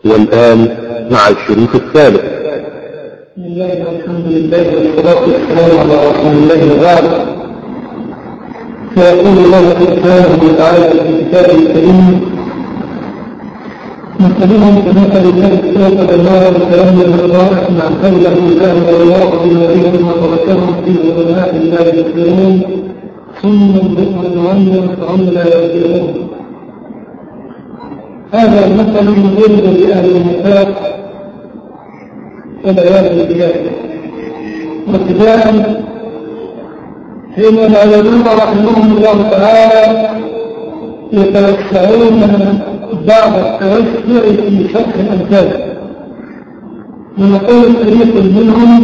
والآن مع الشريط الثالث. بسم الله والحمد لله والصلاة والسلام على رسول الله وبعد. فيقول الله سبحانه وتعالى في كتابه الكريم: مثلهم كمثل الذي استوقد نارا فلما أضاءت ما حوله ذهب الله بنورهم وتركهم في ظلمات لا يبصرون ثم بكم عميا فهم لا يرجعون. هذا المثل يضرب لأهل النفاق والعياذ بالله. وابتداء حين العلماء رحمهم الله تعالى يتوسعون بعض التوسع في شرح الأمثال، ونقول فريق منهم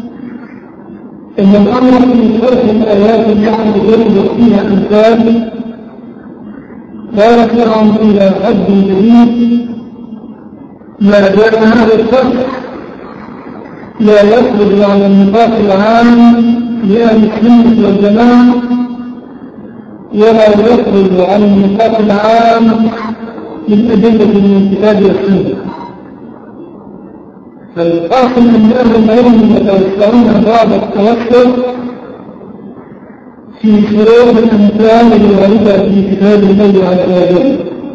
إن الأمر في شرح الآيات التي يضرب فيها أمثال لا يرجعهم إلى حد جديد ما دام هذا الشرح لا يخرج عن النطاق العام لأهل السنة والجماعة، ولا يخرج عن النطاق العام للأدلة من كتاب السنة. فالحاصل أن أهل العلم يتوسعون بعض التوسع في شروط الأمثال الواردة في كتاب الله عز وجل.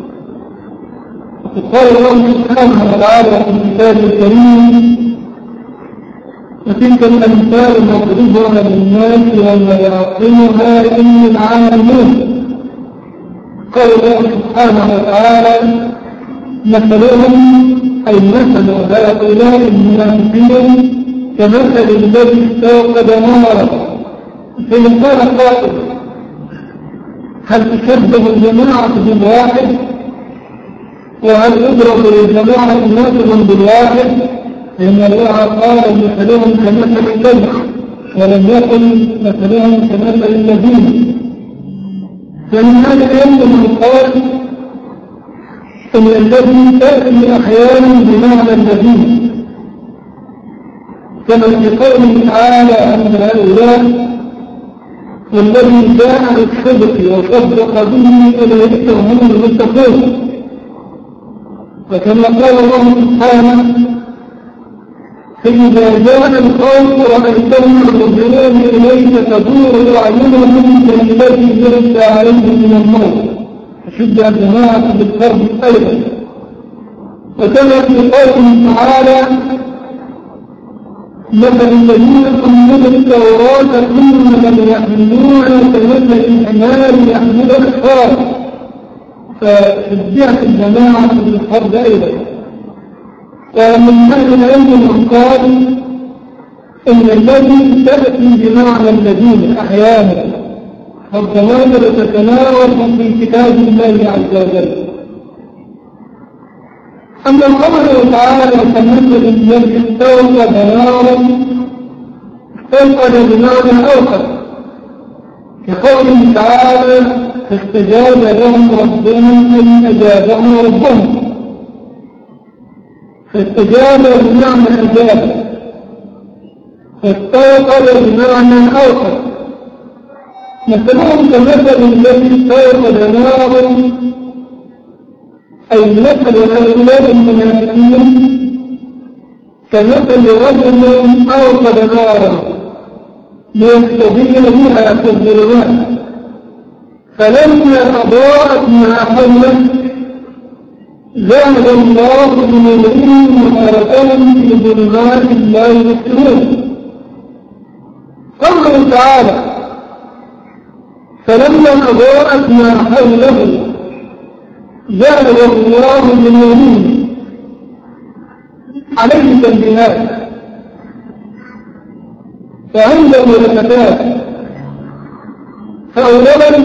وقال الله سبحانه وتعالى في كتابه الكريم: وتلك الأمثال نضربها للناس وما يعقلها إلا العالمون. قال الله سبحانه وتعالى: مثلهم أي مثل هؤلاء المنافقين كمثل الذي استوقد نارا. فإن قال قائل: هل تشبه الجماعة بالواحد؟ وهل يضرب للجماعة مثل بالواحد؟ إن الله قال: مثلهم كمثل الذي، ولم يقل مثلهم كمثل الذين. فمن هذا يمكن قال إن الذي تأتي أحيانا بمعنى الذين، كما في قوله تعالى أن هؤلاء والذي جاء بالصدق وصدق به أولئك هم المتقون. وكما قال الله سبحانه: فإذا جاء القوم رأيتهم ينظرون إليك تدور أعينهم كالذي يغشى عليهم من الموت. فشجع الجماعة بالقرب أيضا. وكما في قوله تعالى: مثل الذين حملوا التوراة ثم لم يحملوها كمثل الحمار يحمل أسفارا. فشجعت الجماعة بالقرب أيضا. ومن أهل العلم من قال إن الذي تأتي بمعنى الذين أحيانا فالضمائر تتناول في كتاب الله عز وجل. أما قوله تعالى: كمثل الذي استوقد نارا، استوقد بمعنى أوقد، كقوله تعالى: فاستجاب لهم ربهم أن أجابهم ربهم. فاستجاب بمعنى أجاب، فاستوقد بمعنى أوقد. مثلهم كمثل الذي استوقد نارا، أي مثل هؤلاء المنافقين كمثل رجل أوقد نارا ليستبين بها في الظلمات، فلما أضاءت ما حوله ذهب الله بنورهم وتركهم في ظلمات لا يبصرون. قوله تعالى: فلما أضاءت ما حوله ذهب الله بنورهم، عليه تنبيهات. فعنده لفتات. فأولا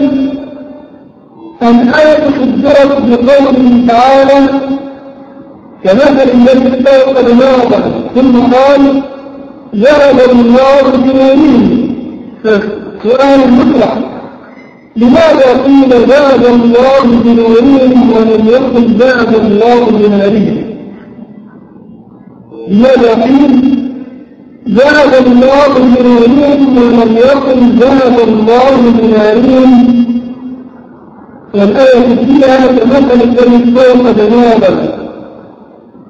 الآية صدرت بقوله تعالى: كمثل الذي استوقد نارا، ثم قال: ذهب الله بنورهم. فسؤال مطرح: لماذا قيل ذهب الله بنورهم ولم يقل ذهب الله بنارهم؟ لماذا قيل ذهب الله بنورهم ولم يقل ذهب الله بنارهم؟ والآية فيها كمثل الذي استوقد نارا،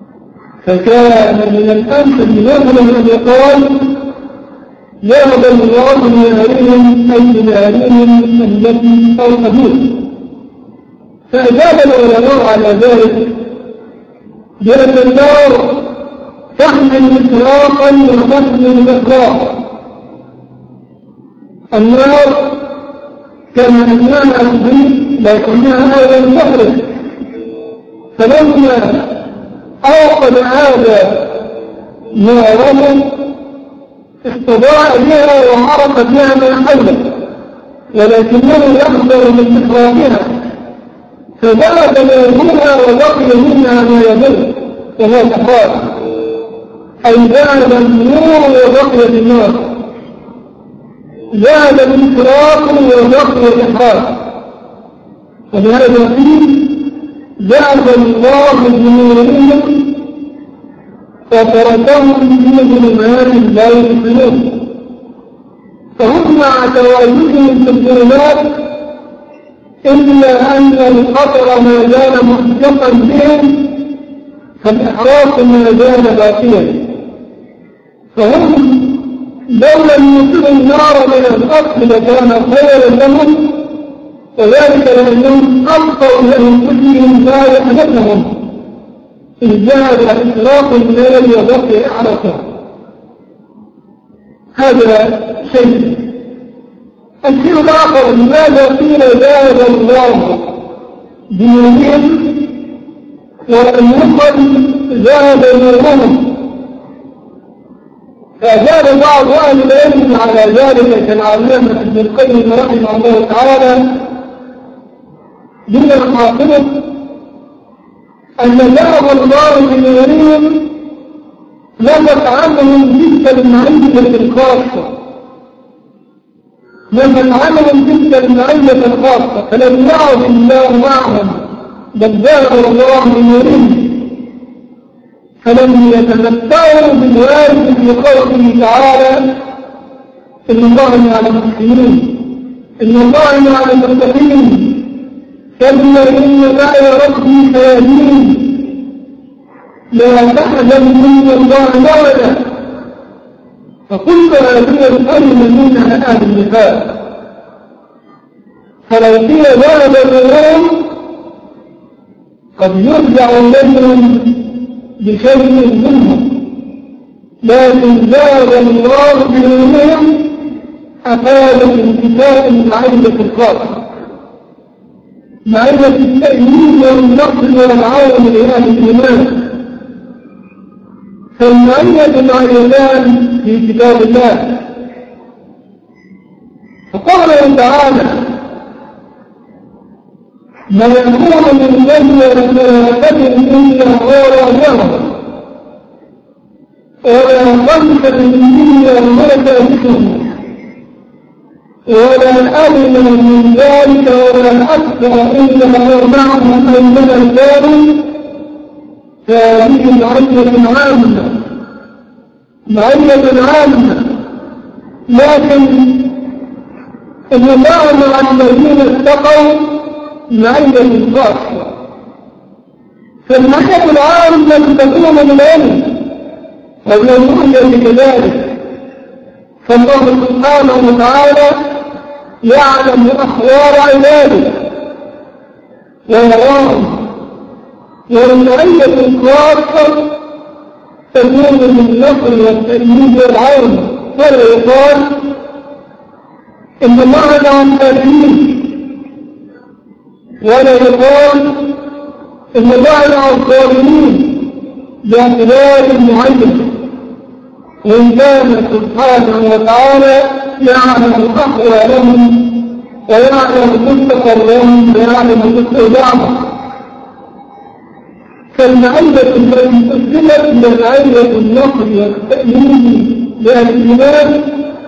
فكان من الأمثل مثلا أن يقال ذهب الله لنارهم أي لنارهم التي أوقدوه. فأجاب العلماء على ذلك بأن النار تحمل إطلاقا وتحمل إطلاقا. النار كما أنها الضيق لكنها أيضا تحرق، فلما أوقد هذا ناره استضاء بها وعرف بها ما حوله، ولكنه يقدر من إخراجها فذهب منها وبقي منها ما يضر وهو الإحراج، أي ذهب النور وبقي النار، ذهب الإفراط وبقي الإحراج. ولهذا فيه ذهب الله بنورهم وتركهم في ظلمات لا يبصرون. فهم مع تواجدهم في الظلمات إلا أن الخطر ما زال محدقا بهم فالإحراق ما زال باقيا. فهم لو لم يصلوا النار من الأصل لكان خيرا لهم، وذلك لأنهم أبقوا لأنفسهم ما يحدثهم إذ ذهب إطلاق النار وبقي إحراقها. هذا شيء. الشيء الآخر لماذا قيل ذهب الله بنورهم ولم يقل ذهب نورهم؟ فأجاب بعض أهل العلم على ذلك كالعلامة ابن القيم رحمه الله تعالى من الحاصل أن ذهب الله بنورهم نفت عنهم تلك المعية الخاصة، نفت عنهم تلك المعية الخاصة، فلم يعظ الله معهم بل ذهب الله بنورهم، فلم يتمتعوا بالوارد في قوله تعالى إن الله مع المحسنين، إن الله مع المتقين، كلا إن معي ربي سيهدين، لا تحزن إن الله معنا. فكل هذه الكلمة منها أهل النفاق. فلو قيل ذهب النورهم قد يرجع إليهم بشيء منهم، لكن ذهب الله بنورهم أفاد انتفاء المعية الخاصة، معية التأييد والنصر والعون لأهل الإيمان. فالمعية معيتان في كتاب الله. فقال تعالى ما يكون من نجوى ثلاثة إلا غيرهم ولا خمسة إلا ملائكتهم ولا أدنى من ذلك ولا أكثر إلا هو معهم أينما كانوا. فهذه معية عامة، معية عامة، لكن إن الله مع الذين اتقوا معية خاصة. فالمعية العامة تكون بالعلم والرؤية كذلك. فالله سبحانه وتعالى يعلم أحوال عباده ويراهم، والمعية الخاصة تكون بالنصر والتأييد والعون. فلا يقال إن الله مع الكافرين، ولا يقال إن الله مع الظالمين باعتبار معين، وإن كان سبحانه وتعالى يعلم أحوالهم ويعلم مستقرهم ويعلم استودعهم. فالمعية التي أسلمت هي معية النصر والتأييد للإيمان،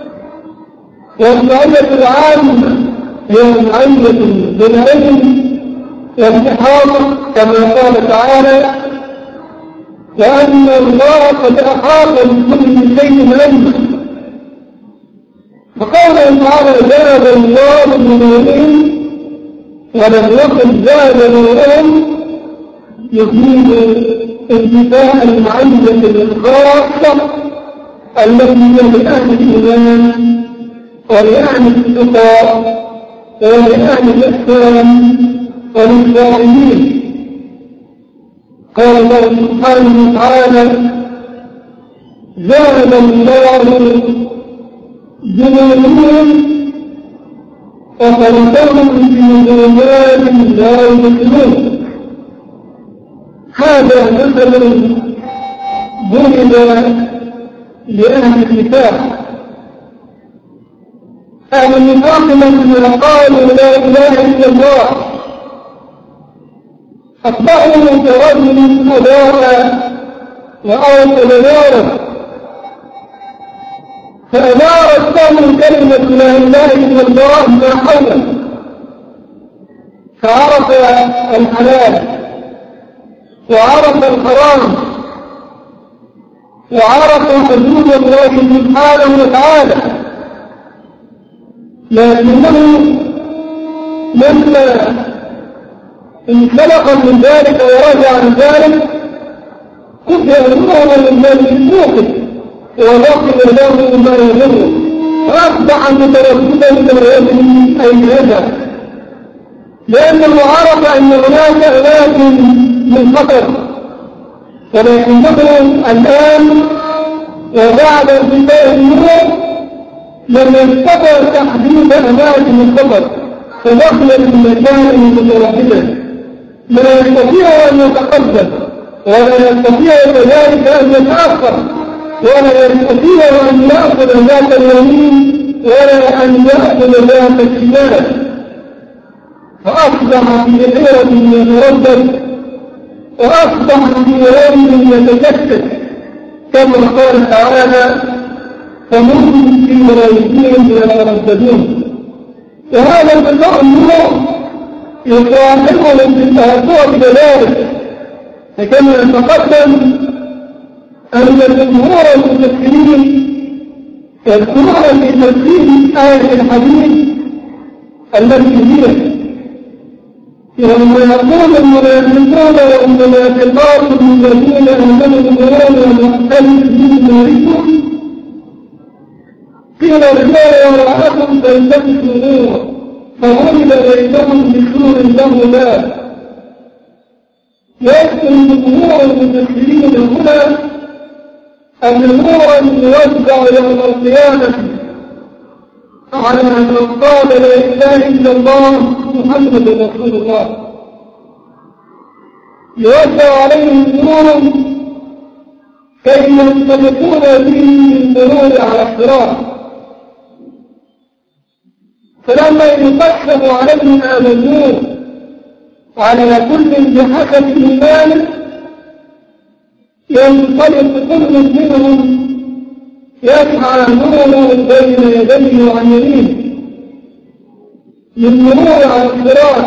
والمعية العامة هي معية بالعلم والإحاطة كما قال تعالى وأن الله قد أحاط بكل شيء علما. فقال تعالى ذهب الله بنورهم ولم يقل ذهب نورهم، يفيد انتفاء المعزة الخاصة التي هي لأهل الإيمان ولأهل التقى ولأهل الإحسان وللصائمين. قال الله سبحانه وتعالى: زاد الله جنودهم وخلقهم في ظلمات لا يبصرون. هذا مثل ضرب لأهل النفاق. أهل النفاق لما قالوا لا إله إلا الله أصبحوا كرجل أضاء وأوصل نارا، فأدارت لهم كلمة لا إله إلا الله ما حوله، فعرف الحلال وعرف الحرام وعرف حدود الله سبحانه وتعالى. لكنه لما انسلق من ذلك ورجع عن ذلك كفر الله من الموقف وغفر له ما يضره، فأصبح مترددا من أين يذهب، لأنه عرف أن هناك أماكن من خطر. ولكنه الآن وبعد انتهاء النور لم يستطع تحديد أماكن الخطر، فدخل في مكان متوحدا لا يستطيع أن يتقدم ولا يستطيع كذلك أن يتأخر ولا يستطيع أن يأخذ ذات اليمين ولا أن يأخذ ذات الشمال، فأصبح في حيرة يتردد وأصبح في ريب يتجسد، كما قال تعالى: فمن في ريبهم يترددون. وهذا النور يصاحبهم في التهكؤ كذلك. فكما يتقدم أن جمهور المفسرين يذكرون في تفسير آية الحديث التي هي يوم يقول المنافقون والمنافقات للذين آمنوا بالله والمحسنين نوركم قيل ارجعوا وراءكم فالتمسوا نورا فضرب بينهم بسور له باب. يذكر جمهور المفسرين هنا أن نورا يوزع يوم القيامة على من قال لا إله إلا الله محمد رسول الله، يوزع عليهم نور كي ينطلقون به بالمرور على الصراط. فلما يقسم عليهم هذا النور على كل بحسب إيمانه ينطلق كل منهم يسعى نوره بين يديه وعن يمينه للمرور على الصراط،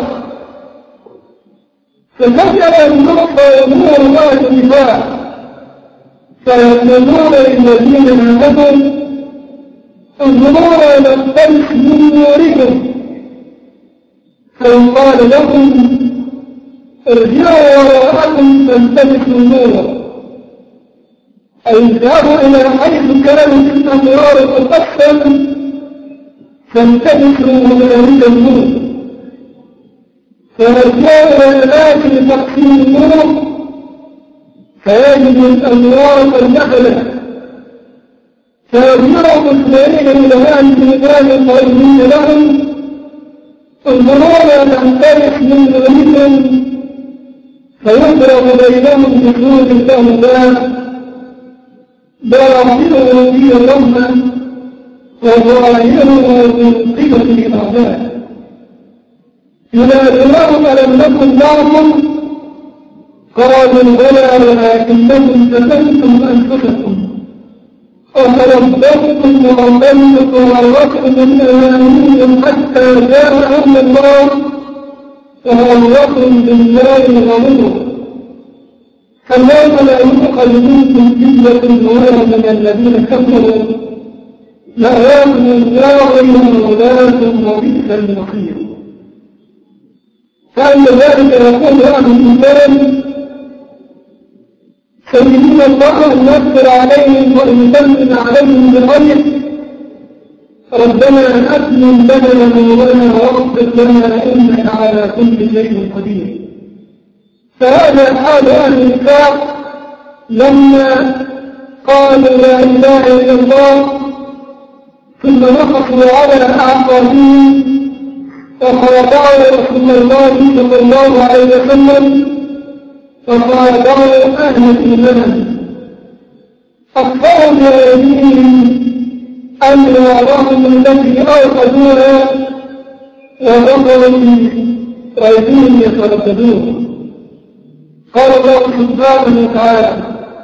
ففجأة النقطة نور الله النفاق فيقولون للذين آمنوا انظرونا نقتبس من نوركم، فيقال لهم ارجعوا وراءكم فالتمسوا نورا، أي اذهبوا إلى حيث كانت الأنوار تقسم فالتمسوا من ذلك النور، فيرجعوا إلى أماكن تقسيم النور فيجد الأنوار قد دخلت، فيرجعوا مسلمين إلى أهل الإيمان الطيبين لهم انظرونا ننطلق من ذلكم فيضرب بينهم بسور له باب باطنه فيه الرحمة وظاهره من قبل الأعداء ينادونهم ألم نكن معكم قالوا بلى ولكنكم فتنتم أنفسكم وتربصتم وظننتم وغرقتم من أمانيكم حتى جاءهم الله وغرقتم بالله الغرور، فاليوم لا يؤخذ منكم فدية ولا من الذين كفروا مأواهم النار ومولاة وبئس المصير. فأن ذلك يقول أهل الإيمان فيريد الله أن يغفر عليهم وأن يمن عليهم بالخير. ربنا أتمم لنا نورنا واغفر لنا إنك على كل شيء قدير. فهذا حال أهل النفاق لما قالوا لا إله إلا الله ثم نقصوا على أعقابهم وخاضعوا رسول الله صلى الله عليه وسلم وخاضعوا أهل الإيمان. أخطأوا بأيديهم أموالهم التي أوقدوها وبقوا بأيديهم يترددون. قال الله سبحانه وتعالى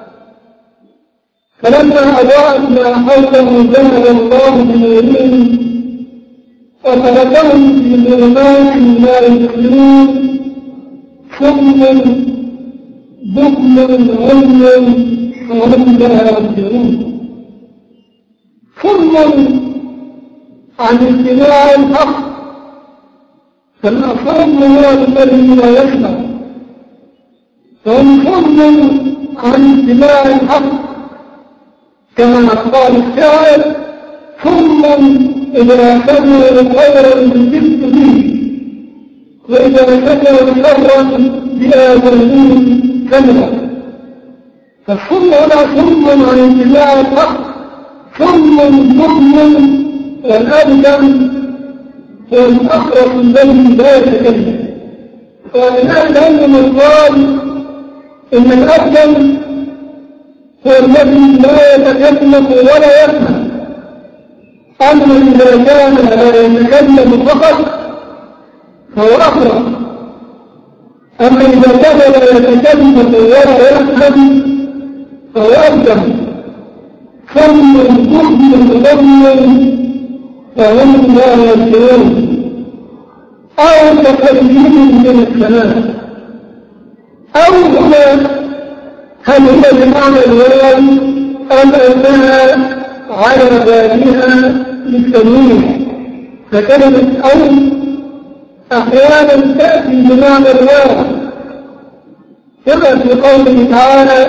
فلما أضاءت ما حوله ذهب الله بنورهم وتركهم في ظلمات لا يبصرون صم بكم عمي وهم لا يرجعون. صم عن اتباع الحق، فالأصم هو الذي لا يسمع، فهم صم عن اتباع الحق كما قال الشاعر ثم إذا كانوا خيرا جبت به وإذا كانوا شرا بآذانهم كذبا. فالصم هنا صم عن اتباع الحق، صم مؤمن والأبدم هو الأخرس الذي لا يتكلم. ولهذا عندما قال إن الأبدم هو الذي لا يتكلم ولا يفهم، أما إذا كان لا يتكلم فقط فهو أخرس، أما إذا كان لا يتكلم ولا يفهم فهو أبدم. صم بكم عمي فهم لا يرجعون أو كخيل من السماء. أو هنا هل هي بمعنى الواو أم أنها على بالها للتنويع؟ فكلمة أو أحيانا تأتي بمعنى الواو كما في قوله تعالى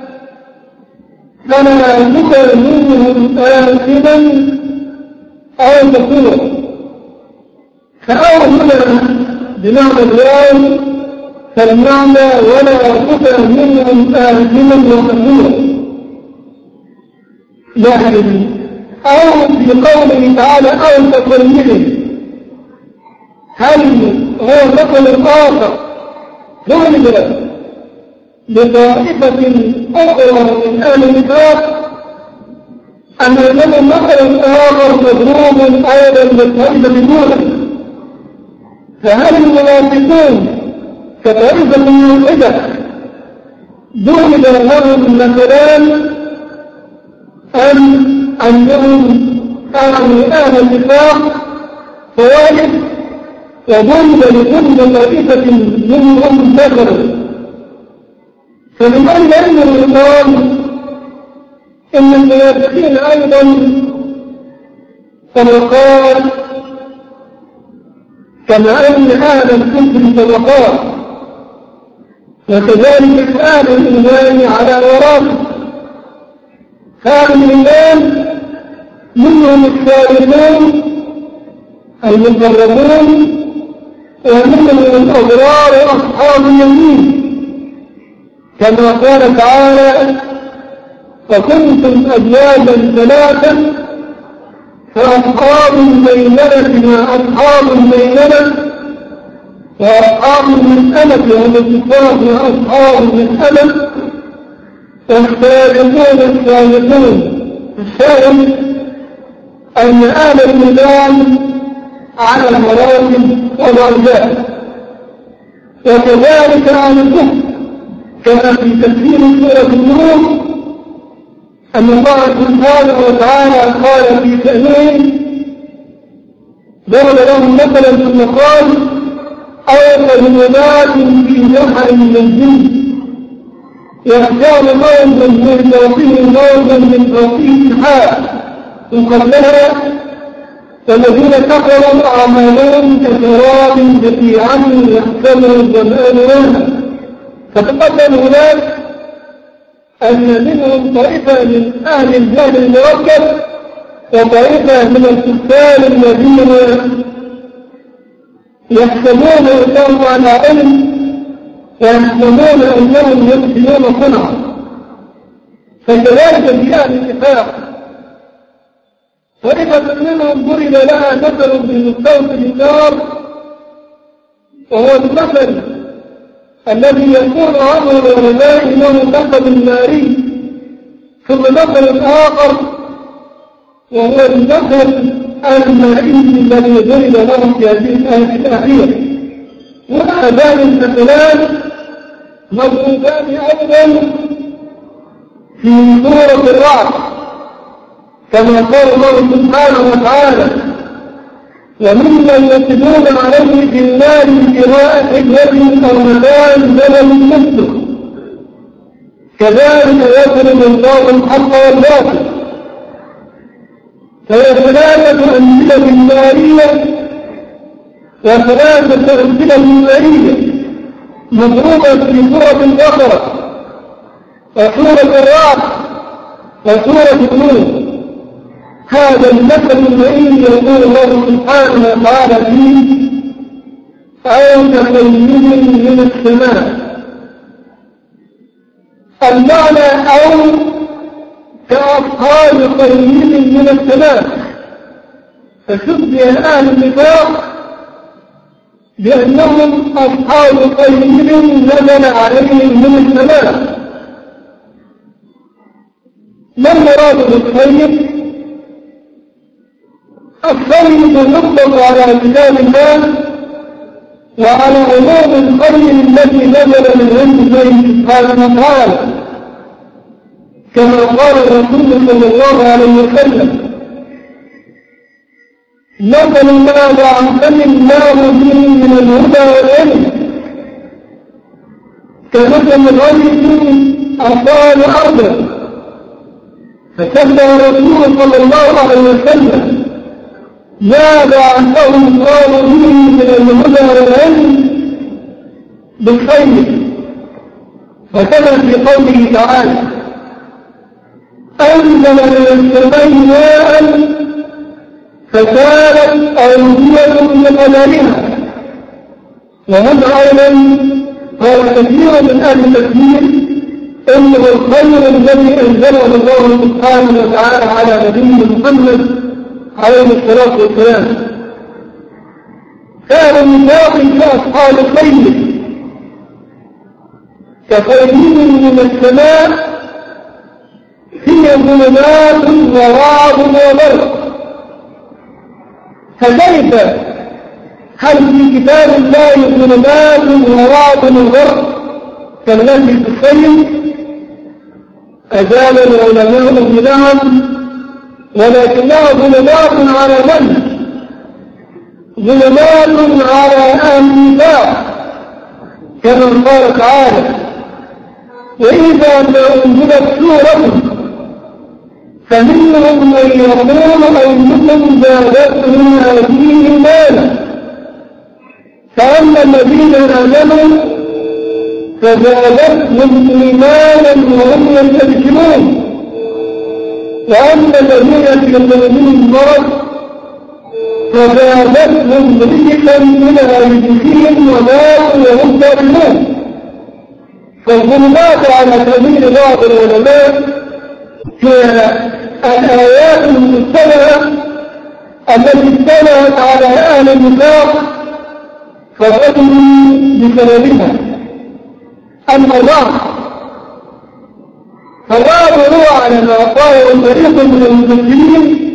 فلا تكلمهم آثما أو كفورا. فأو هنا بمعنى الواو فالمعنى ولا تكن منهم آثما وكفورا. يعني أو في قوله تعالى أو ككلهم، هل هو مثل آخر ضرب لطائفة أخرى من أهل النفاق أن لهم مثل آخر مضروب أيضا للطائفة الأولى؟ فهل المنافقون كطائفة واحدة ضرب لهم مثلان أم أنهم كانوا أهل النفاق فواحد وضرب لكل طائفة منهم ذكر؟ فمن أين يقال إن المنافقين أيضا طبقات كما أن أهل الكفر طبقات، وكذلك أهل الإيمان على وراثة. أهل الإيمان منهم الصالحون المقربون ومنهم الأبرار أصحاب اليمين، كما قال تعالى فكنتم أزواجا ثلاثا فأصحاب الميمنة مع أصحاب الميمنة وأصحاب المسألة هم الكفار مع أصحاب المسألة والسابقون السابقون. الشاهد أن أهل الإيمان على مراتب ودرجات، وكذلك أهل الكفر كما في تفسير سورة النور أن الله سبحانه وتعالى قال في شأنهم ضرب لهم مثلا ثم قال أو كظلمات في بحر من الجن يغشاهم موج من فوقه موج من فوقه سحاب قبلها فالذين كفروا أعمالهم كسراب بقيعة يحسبه الظمآن ماء. فتقدم هناك أن منهم طائفة من أهل الجهل المركب وطائفة من الكفار الذين يحسبون أنهم على علم ويحسبون أنهم يحسنون صنعا. فكذلك في أهل النفاق طائفة منهم ضرب لها مثل بمستوى النار، وهو المثل الذي يكون عنه العلماء انه مثل ناري، ثم مثل آخر وهو المثل المائي الذي ضرب له في هذه الآية الأخيرة. وهذان المثلان مضروبان أيضا في سورة الرعد كما قال الله سبحانه وتعالى: وممن يتدون عليه في النار ابتغاء حجة أو متاع زمن مثله كذلك يضرب الله الحق والباطل. فهي ثلاثة أمثلة نارية وثلاثة أمثلة مائية مضروبة في سورة البقرة وسورة الرعد وسورة النور. هذا المثل المائي يقول الله سبحانه وتعالى فيه: أو كغيم من السماء. المعنى أو كأصحاب غيم من السماء، فشبه أهل النفاق بأنهم أصحاب غيم نزل عليهم من السماء. ما المراد بالخير؟ الخير يطلق على كتاب الله وعلى عموم الخير الذي نزل من عند الله سبحانه وتعالى، كما قال الرسول صلى الله عليه وسلم: مثل ما بعثني الله به من الهدى والعلم كمثل غيث أصاب أرضا. فشبه الرسول صلى الله عليه وسلم ما بعثه الله به من الهدى والعلم بالخير. وكما في قوله تعالى: أنزل من السماء ماء فسالت أودية بقدرها. وهذا أيضا قال كثير من أهل التفسير إنه الخير الذي أنزله الله سبحانه وتعالى على نبينا محمد عليه الصلاة والسلام. كان الناس كأصحاب الخير كخيرين من السماء هي ظلمات ورعد وبرق. فكيف هل في كتاب الله ظلمات ورعد وبرق كالذي في الخير؟ أزال العلماء بنعم، ولكنها ظلمات على من؟ ظلمات على أهل النفاق، كما قال تعالى: وإذا ما أنزلت سورة فمنهم من يقول أيكم زادتهم هذه إيمانا، فأما الذين آمنوا فزادتهم إيمانا وهم يستبشرون، وأما الذين في قلوبهم مرض فزادتهم رجسا إلى رجسهم وماتوا وهم كافرون. فالظلمات على سبيل بعض العلماء كالآيات المستمعة التي استمعت على أهل النفاق فغدوا بسببها. أما الرعد فالرعد هو على ما قاله فريق من المفسرين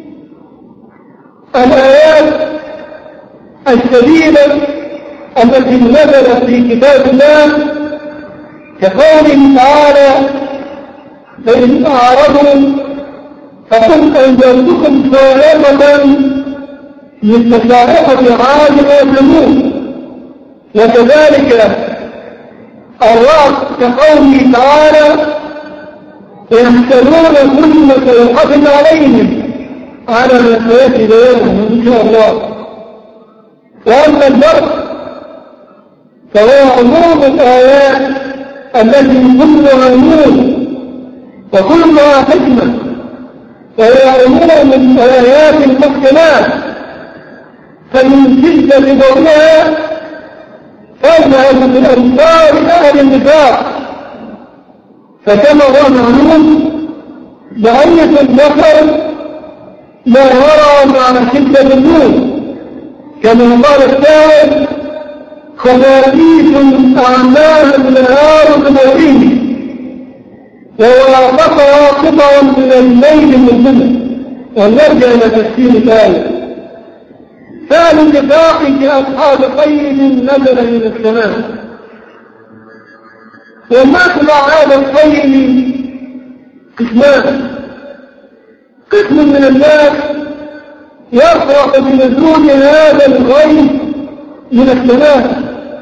الآيات الشديدة التي نزلت في كتاب الله، كقوله تعالى: فإن أعرضوا فقل أنزلتكم صاعقة مثل صاعقة عاد وثمود. وكذلك الرعد كقوله تعالى: يحسبون كل صيحة عليهم على ما سيأتي بيانه إن شاء الله. وأما البرق فهو عموم الآيات التي كلها نور وكلها حكمة، وهي أمور من آيات المحكمات، فمن شدة ضوئها تذهب من أنصار أهل النفاق. فكما هو معلوم ضعيف البصر لا يرى مع شدة النور، كما قال الشاعر: خفافيس أعماها النهار بنوره، ووافقها قطعا من الليل مظلمة. ونرجع إلى تفسير الآية: فعل النفاق كأصحاب قيد نزل إلى السماء. ومثل هذا القيد قسمان: قسم من الناس يفرح بنزول هذا الغيث من السماء،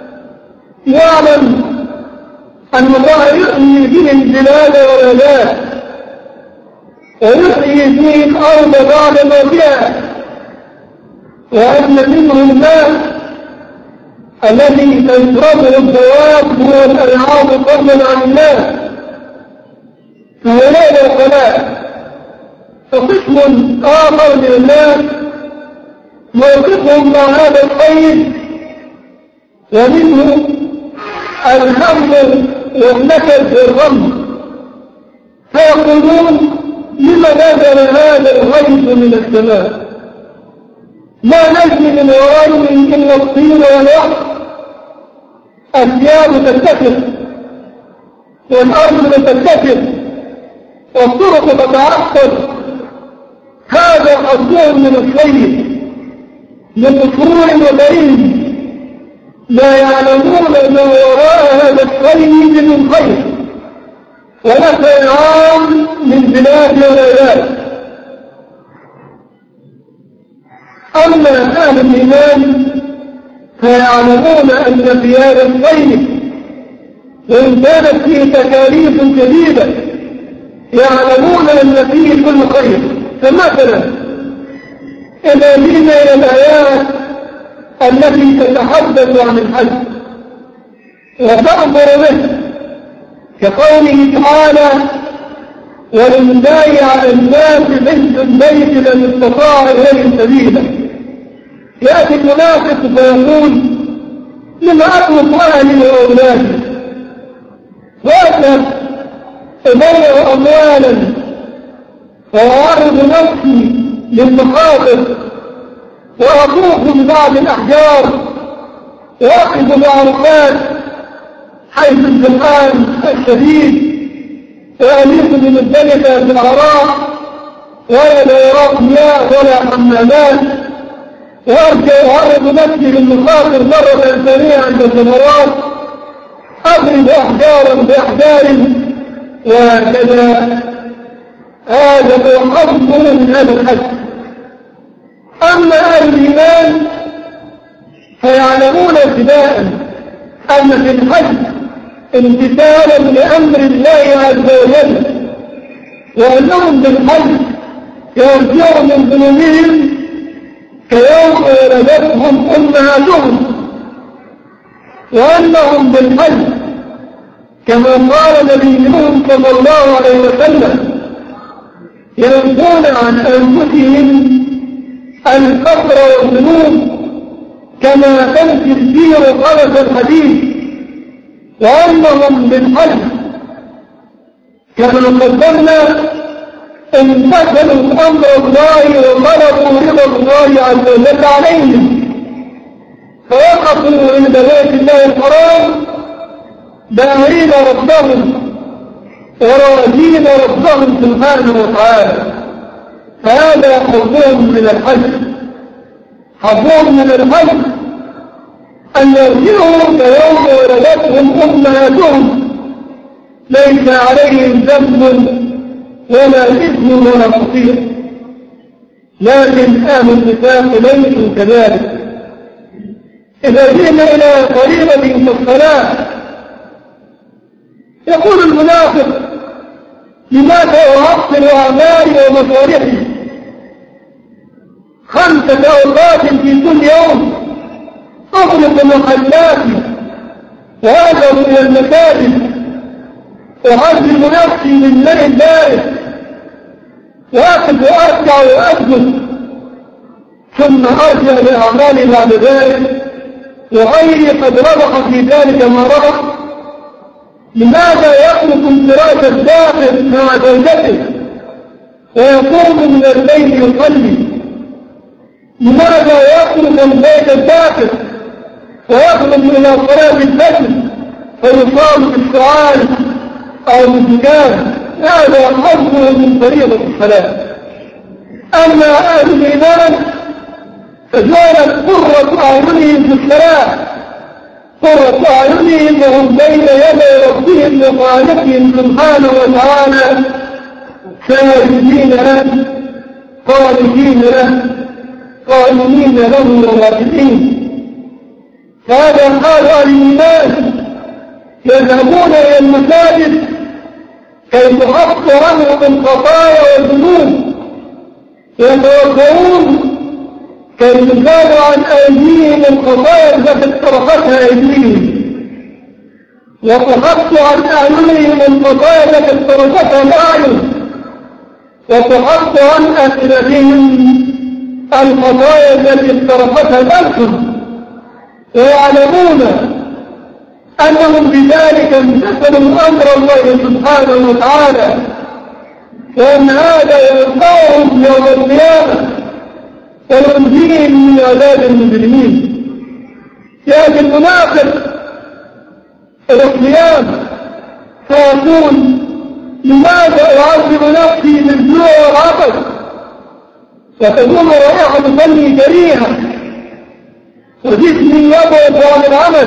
يعلم أن الله يحيي به الجبال والآلات، ويحيي به الأرض بعد موتها، وأن منه الماء الذي تشربه الدواب والأنعام فضلا عن الناس، فهؤلاء الخلاء. فقسم آخر من الناس موقفهم مع هذا القيد، ومنه الهم والنكد والغم، فيقولون: لما نزل هذا الغيث من السماء؟ ما نجد من ورائه إلا الطين والوحش، الثياب تتكل والأرض تتكل والطرق تتعطل. هذا حظهم من الخير من مشروع وبعيد، لا يعلمون ما وراء هذا الخير من خير ونفع عام من بلاد والآيات. أما أهل الإيمان فيعلمون أن في هذا الخير، وإن كانت فيه تكاليف جديدة، يعلمون أن فيه كل خير. فمثلا إذا جئنا إلى الآيات التي تتحدث عن الحج وتأمر به، كقوله تعالى: ولله على الناس حج البيت لمن استطاع إليه سبيلا. يأتي المنافق فيقول: لما أطلق أهلي وأولادي وأذهب أبيع أموالا وأعرض نفسي للمخاطر وأطوف ببعض الأحجار وأخذ بعرفات حيث الزمان الشديد، وأليس بمزدلفة في العراء ولا يراق مياه ولا حمامات، وأرجع أعرض نفسي للمخاطر مرة ثانية عند الثمرات، أضرب أحجارا بأحجار، وكذا. هذا هو أفضل من هذا الحج. أما أهل الإيمان فيعلمون ابتداء أن في الحج امتثالا لأمر الله عز وجل، وأنهم بالحج يرجعون من ذنوبهم كيوم ولدتهم أمهاتهم، وأنهم بالحج كما قال نبيهم صلى الله عليه وسلم ينفون عن أنفسهم الفقر والذنوب كما تنفي السير خلف الحديد، وأنهم بالحج كما قدمنا امتثلوا أمر الله وطلبوا رضا الله عز وجل عليهم، فوقفوا عند بيت الله الحرام داعين ربهم وراجين ربهم سبحانه وتعالى. فهذا حظهم من الحج. حظهم من الحج أن يرجعوا كيوم ولدتهم أمهاتهم ليس عليهم ذنب ولا إثم ولا خطيئة. لكن أهل النفاق ليسوا كذلك. إذا جئنا إلى طريقة في الصلاة يقول المنافق: لماذا أعطل أعمالي ومصالحي 5 أوقات في كل يوم، أغلق محلاتي وأذهب إلى المساجد أعذب نفسي لله البارد وأقف وأركع وأسجد ثم أرجع لأعمالي بعد ذلك وغيري قد ربح في ذلك ما ربح. لماذا يخلق انفراج الداخل مع زوجته ويقوم من الليل يصلي؟ لماذا يخلق البيت الداخل ويخلق إلى صلاة الفجر فيصاب بالسعال أو بالزكاة؟ هذا حظه من فريضة الصلاة. أما أهل الإيمان فجعلت قرة أعينهم في الصلاة، قرة أعينهم وهم بين يدي ربهم وخالقهم سبحانه وتعالى ساجدين له قانتين له قائمين له وراكعين. هذا حال أهل الإيمان، يذهبون إلى المساجد كي تغفر عنهم الخطايا والذنوب، يتوضؤون كي يزال عن أيديهم الخطايا التي اقترفتها أيديهم، وتحط عن أعينهم الخطايا التي اقترفتها الأعين، وتحط عن أفئدتهم الخطايا التي اقترفتها الألسن، ويعلمون أنهم بذلك امتثلوا أمر الله سبحانه وتعالى، وأن هذا يلقاهم يوم القيامة وينجيهم من عذاب المجرمين. يأتي المنافق إلى القيامة فيقول لماذا أعذب نفسي بالجوع والعطش وتكون رائحة فمي كريهة وجسمي يبعد عن العمل،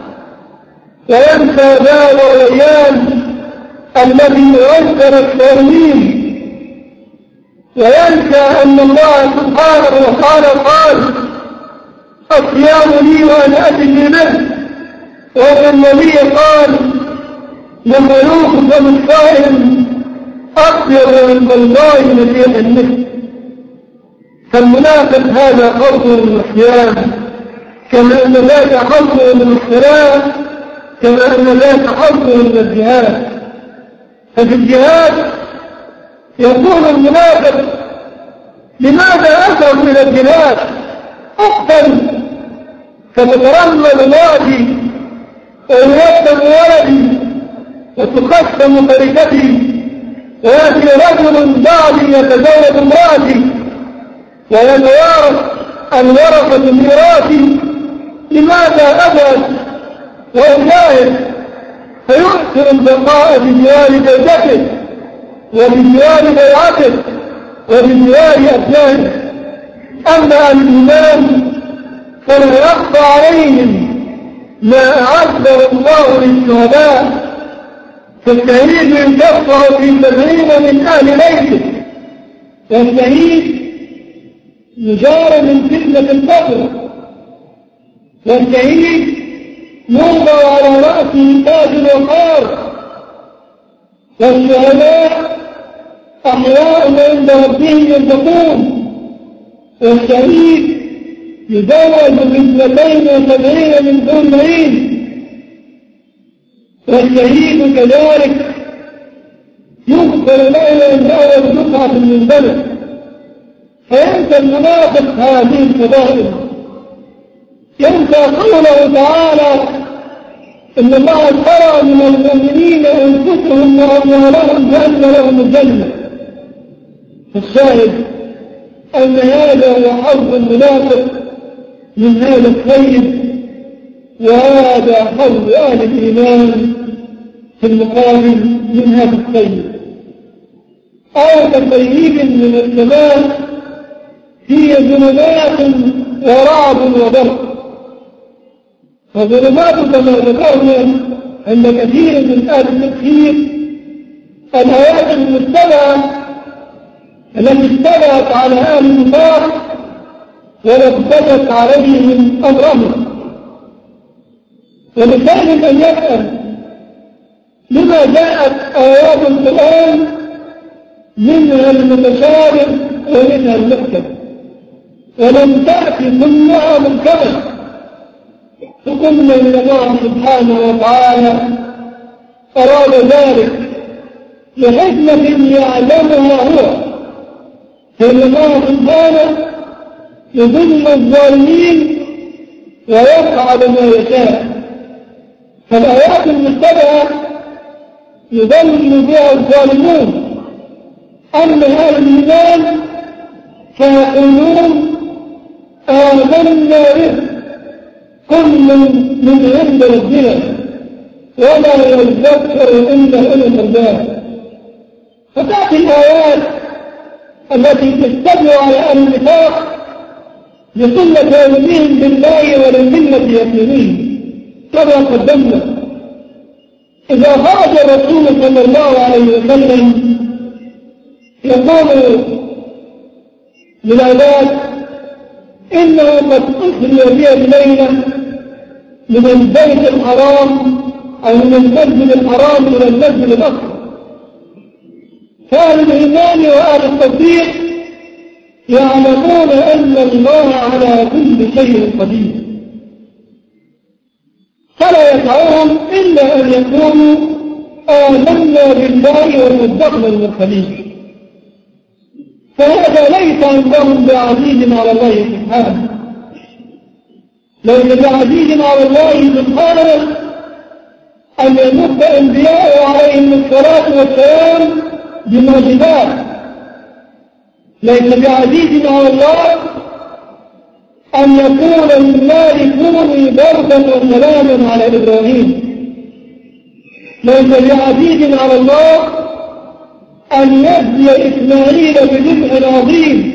وينسى ذا الريان الذي يغفر الصالحين، وينسى أن الله سبحانه وتعالى قال الصيام لي وأنا أجزي به، وأن النبي قال لما يوقف من الصائم أكثر من الله من ريح المسك. فالمنافق هذا خوفه من الصيام كما أن ذاك خوفه من الصلاة كما أن ذاك خوفه من الجهاد. ففي الجهاد يقول المنافق لماذا أذهب إلى الجهاد أقتل فتترمل وادي ويقتل ولدي وتقسم تركتي ويأتي رجل بعدي يتزوج امرأتي ويتوارث الورثة ميراثي، لماذا أذهب وأجاهد فيؤثر البقاء بجوار زوجته وبجوار بيعته وبجوار أبنائه؟ أما الإيمان فلا يخفى عليهم ما أعده الله للشهداء، فالشهيد يكفر في 70 من أهل بيته، والشهيد يجار من فتنة القبر، والشهيد يوضع على رأسه تاج الوقار، والشهداء أحياء عند ربهم يرزقون، والشهيد يزوج ب72 من دون معين، والشهيد كذلك يغفر له عند أول دفعة من بلد. فينسى المنافق هذه الفضائل، ينسى قوله تعالى إن الله اشترى من المؤمنين أنفسهم وأموالهم بأن لهم الجنة. الشاهد أن هذا هو حظ المنافق من هذا الخير، وهذا حظ أهل الإيمان في المقابل من هذا الخير. أو كطيب من السماء هي ظلمات ورعد وبرق. فظلمات كما ذكرنا عند كثير من أهل التفسير الآيات المتبعة التي اتبعت على أهل النفاق ولبست عليهم أمرهم. ولسان أن يسأل لما جاءت آيات القرآن منها المتشابه ومنها المحكم، ولم تأتي كلها منكرة. فقلنا إلى الله سبحانه وتعالى أراد ذلك لحكمة يعلمها هو، فإن الله سبحانه يضل الظالمين ويفعل ما يشاء. فالآيات المتبعة يضل بها الظالمون، أما أهل الإيمان فيقولون آمنا به كل من عند ربنا ولا يذكر إلا أولو الألباب. فتأتي الآيات التي تشتبه على أهل النفاق لقلة علمهم بالله وللملة يقينين كما قدمنا. إذا خرج الرسول صلى الله عليه وسلم يقول للعباد إنه قد أسري بي الليلة من البيت الحرام أو من المسجد الحرام إلى المسجد الأقصى. فأهل الإيمان وأهل التصديق يعلمون أن الله على كل شيء قدير، فلا يسعهم إلا أن يقولوا آمنا بالله وصدقنا المرسلين. فهذا ليس عندهم بعزيز على الله سبحانه، ليس بعزيز على الله سبحانه أن يمد أنبياء عليهم الصلاة والسلام بمعجزات، ليس بعزيز على الله أن يقول للنار كوني بردا وسلاما على إبراهيم، ليس بعزيز على الله أن يبدي إسماعيل بذبح عظيم،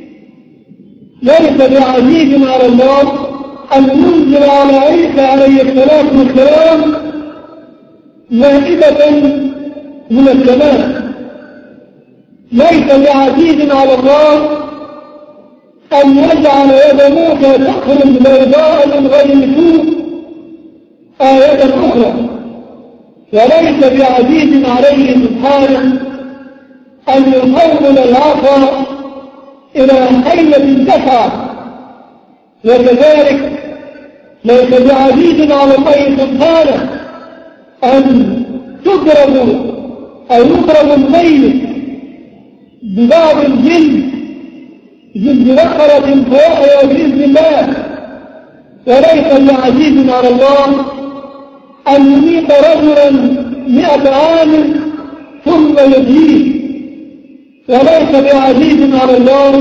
ليس بعزيز على الله أن ينزل على عيسى عليه الصلاة والسلام مائدة من السماء، ليس بعزيز على الله أن يجعل يد موسى تخرج بيضاء من غير سوء آية أخرى، وليس بعزيز عليه سبحانه أن يحول العصا إلى حية تسعى. وكذلك ليس بعزيز على الله سبحانه أن تضرب أو يضرب الميت ببعض الجلد جلد بقرة فيحيى بإذن الله، وليس بعزيز على الله أن يميت رجلا 100 عام ثم يحييه، وليس بعزيز على الله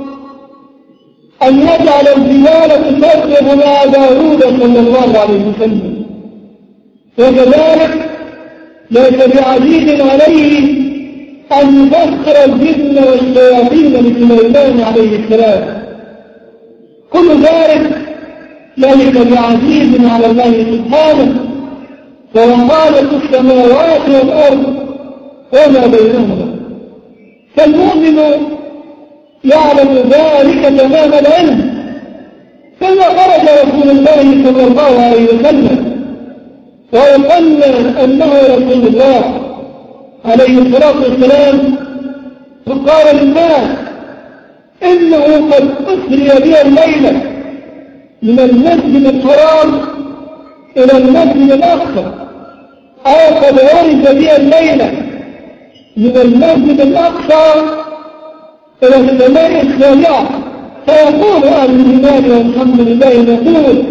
أن يجعل الجبال تسبح مع داوود صلى الله عليه وسلم. وكذلك ليس بعزيز عليه أن يسخر الجن والشياطين لسليمان عليه السلام. كل ذلك ليس بعزيز على الله سبحانه، وهو خالق السماوات والأرض وما بينهما. فالمؤمن يعلم ذلك تمام العلم. فما خرج رسول الله صلى الله عليه وسلم ويقن أنه رسول الله عليه الصلاة والسلام فقال للناس إنه قد أسري بي الليلة من المسجد الحرام إلى المسجد الأقصى، أو قد عرج بي الليلة من المسجد الأقصى إلى السماء السابعة. فيقول أهل الإيمان والحمد لله نقول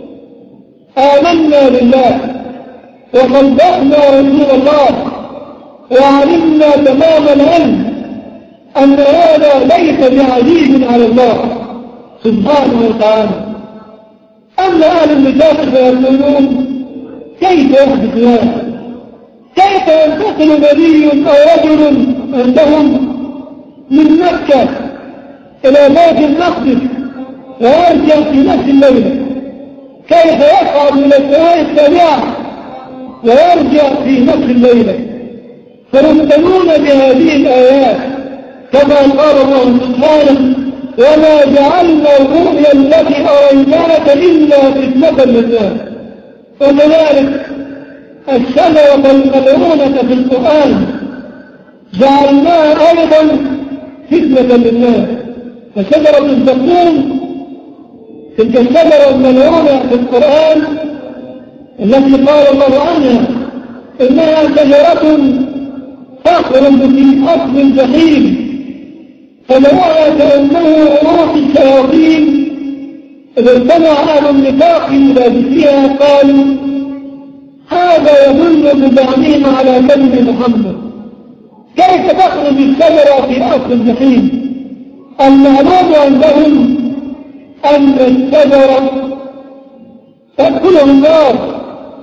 آمنا بالله وصدقنا رسول الله وعلمنا تمام العلم أن هذا ليس بعزيز على الله سبحانه وتعالى. أما أهل النفاق فيقولون كيف يحدث هذا؟ كيف ينتقل نبي أو رجل عندهم من مكة إلى بيت المقدس ويرجع في نفس الليلة؟ كيف يصعد إلى السماء السابعة ويرجع في نفس الليلة؟ فيمتنون بهذه الآيات كما قال الله سبحانه وما جعلنا الرؤيا التي أريناك إلا فتنة للناس. وكذلك الشجرة الملعونة في القرآن جعلناها أيضا فتنة للناس. فشجرة الزقوم تلك الشجرة الملعونة في القرآن التي قال الله عنها إنها شجرة تخرج في أصل الجحيم، فلولا كأنه روح الشياطين إذا اجتمع أهل النفاق لابسيها قالوا هذا يدل بزعمهم على كلمة محمد. كيف تخرج الشجرة في أصل الجحيم؟ المعلوم عندهم أن الشجرة تأكله النار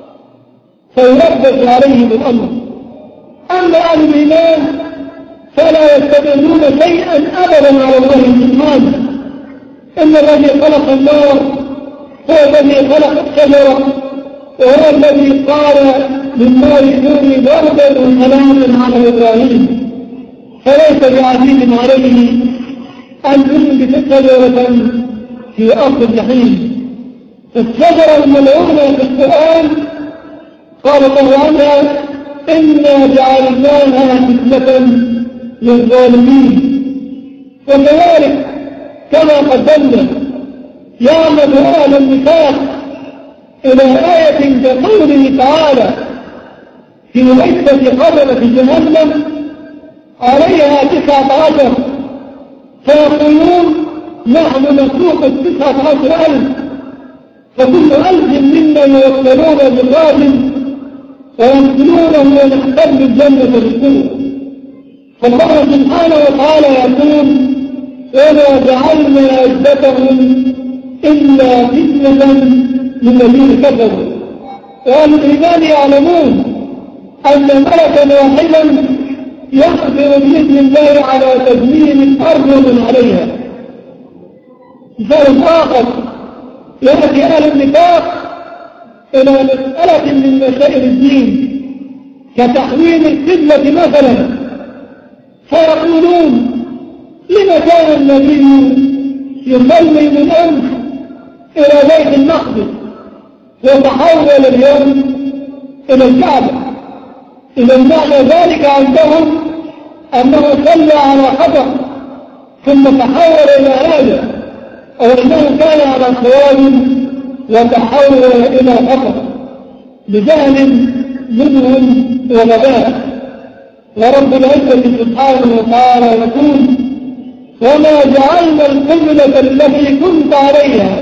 فيلبس عليهم الأمر. أما أهل الإيمان فلا يستدلون شيئا أبدا على الله سبحانه. إن الذي خلق النار هو الذي خلق الشجرة، وهو الذي قال للنار كوني بردا وسلاما على إبراهيم، فليس بعزيز عليه أن ينبت شجرة في أرض الجحيم. الشجرة الملعونة في القرآن قال الله عنها إنا جعلناها فتنة للظالمين. وكذلك كما قدمنا يعمد أهل النفاق إلى آية كقوله تعالى في عدة قدمة جهنم عليها 19 فيقولون نحن نسوق 19,000 فكل 1,000 منا يوكلون بالراجل ويدخلونه ونحتل الجنة بالسوء. فالله سبحانه وتعالى يقول وما جعلنا عدتهم إلا فتنة للذين كفروا. وأهل الإيمان يعلمون أن ملكا واحدا يقدر بإذن الله على تدمير الأرض ومن عليها. مثال آخر يأتي أهل النفاق إلى مسألة من مسائل الدين كتحويل القبلة مثلا، فيقولون لما كان النبي يصلي من أمس إلى بيت المقدس وتحول اليوم إلى الكعبة؟ إذا معنى ذلك عندهم أنه صلى على خطأ ثم تحول إلى هذا، أو أنه كان على صواب وتحول إلى خطأ بجهل منهم وغباء. ورب العزة سبحانه وتعالى يقول وما جعلنا القبلة التي كنت عليها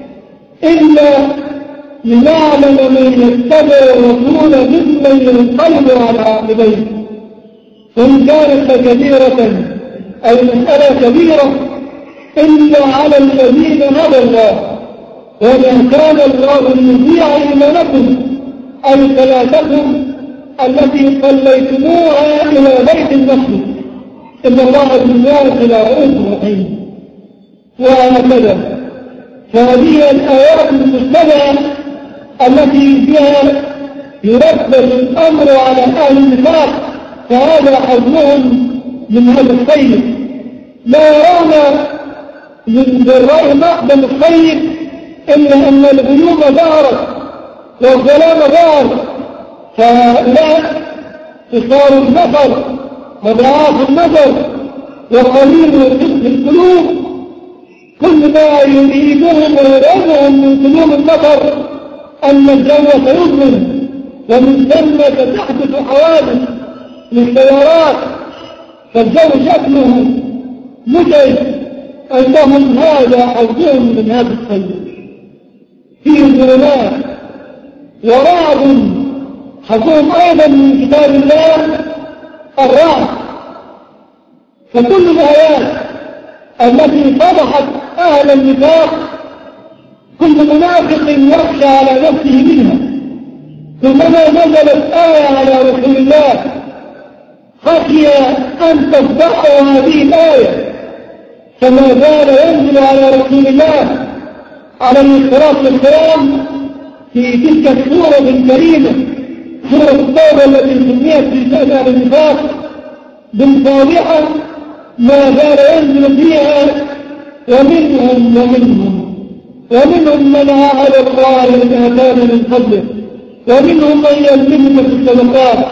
إلا لنعلم من يتبع الرسول ممن ينقلب على عقبيه. وإن كانت كبيرة أي مسألة كبيرة إلا على الذين هدى الله، وما كان الله ليضيع إيمانكم أي صلاتكم التي صليتموها إلى بيت المقدس إن الله بالناس لرؤوف رحيم. وهكذا فهذه الآيات المشتبهة التي فيها يرتب الأمر على أهل النفاق فهذا حظهم من هذا الخير. لا يرون من ذراء مقدم الخير إلا أن الغيوم ظهرت والظلام ظهر، فهؤلاء قصار البصر وضعاف النظر وقليل الرزق القلوب. كل ما يريدهم ويرغبهم من قلوب البصر أن الجو سيظلم ومن ثم تحدث حوادث للسيارات، فالجو شكله مزعج عندهم. هذا حظهم من هذا الخير. فيه ظلمات ورعد حظهم أيضا من كتاب الله الرعد. فكل الآيات التي فضحت أهل النفاق كل منافق يخشى على نفسه منها. كلما نزلت آية على رسول الله خشي أن تفضحه هذه الآية، كما زال ينزل على رسول الله عليه الصلاة والسلام في تلك السورة الكريمة سورة التوبة التي سميت في شأن أهل النفاق بالفاضحة ما زال ينزل فيها ومنهم من عاهد الله إن كان من فضله، ومنهم من يلزمك في الصدقات،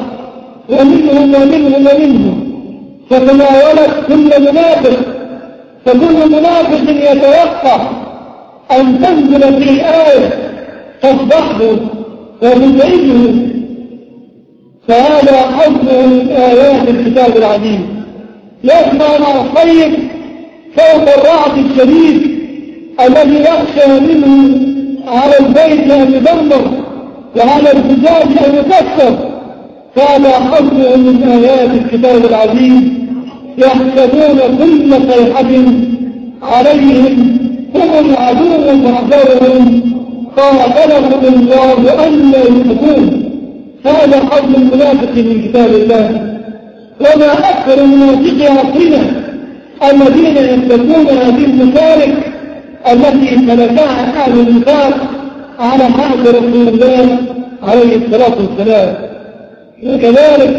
ومنهم فتناولت كل منافق. فكل منافق يتوقع أن تنزل في آية تصبحه وتزعجه فهذا حظ من آيات الكتاب العزيز. يسمع مع الطيب صوت الرعد الشديد الذي يخشى منه على البيت أن يدمر وعلى الزجاج أن يكسر. فهذا حظ من آيات الكتاب العزيز. يحسبون كل صيحة عليهم هم العدو فاحذرهم قاتلهم الله ألا يؤمنون. هذا حظ المنافق من كتاب الله. وما أكثر المنافق عصرنا الذين يمتلكون هذه المشارك التي ملكها أهل النفاق على حق رسول الله عليه الصلاة والسلام. وكذلك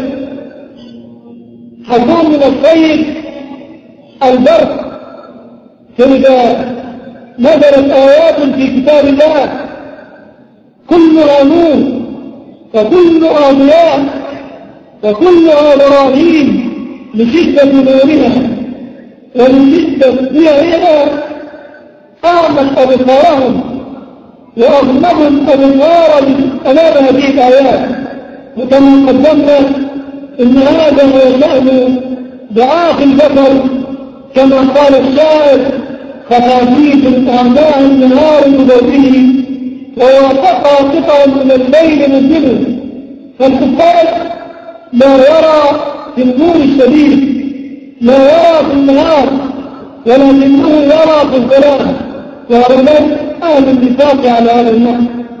حظهم من الصيد البرق. فإذا نزلت آيات في كتاب الله كلها نور وكلها ضياء وكلها براهين لشدة نورها ولشدة ضيائها أعمت أبصارهم وأغمضهم أبصارا أمام هذه الآيات. وكما قدمنا إن هذا هو شأن ضعاف البشر كما قال الشاعر خفافيف الأعماء النهار بضوئه ووافقها قطعا من الليل مظلمه. فالكفار لا يرى في النور الشديد لا يرى في النهار ولكنه يرى في الظلام. وهؤلاء أهل النفاق على هذا النحو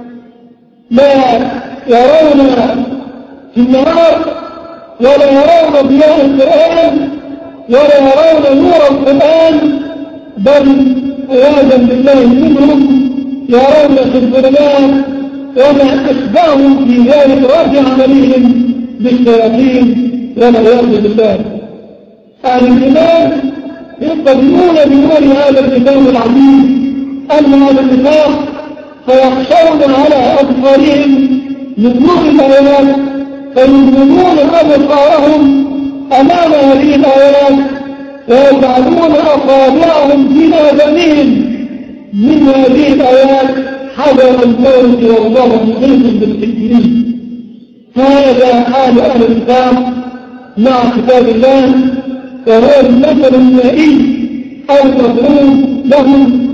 لا يرون في النهار ولا يرون ضياء القرآن ولا يرون نور القرآن، بل عياذا بالله منهم يرون في الظلمات وما أشبههم في ذلك راجع عملهم بالشياطين والعياذ بالله. أهل الإيمان يقدمون بنور هذا الكتاب العظيم أما هذا النفاق فيخشون على أبصارهم من نور الآيات فيظلمون أبصارهم أمام هذه الآيات ويجعلون أصابعهم في آذانهم من هذه الآيات حذر الموت والله محيط بالكافرين. هذا حال أهل النفاق مع كتاب الله وهو المثل المائي أو مضروب لهم.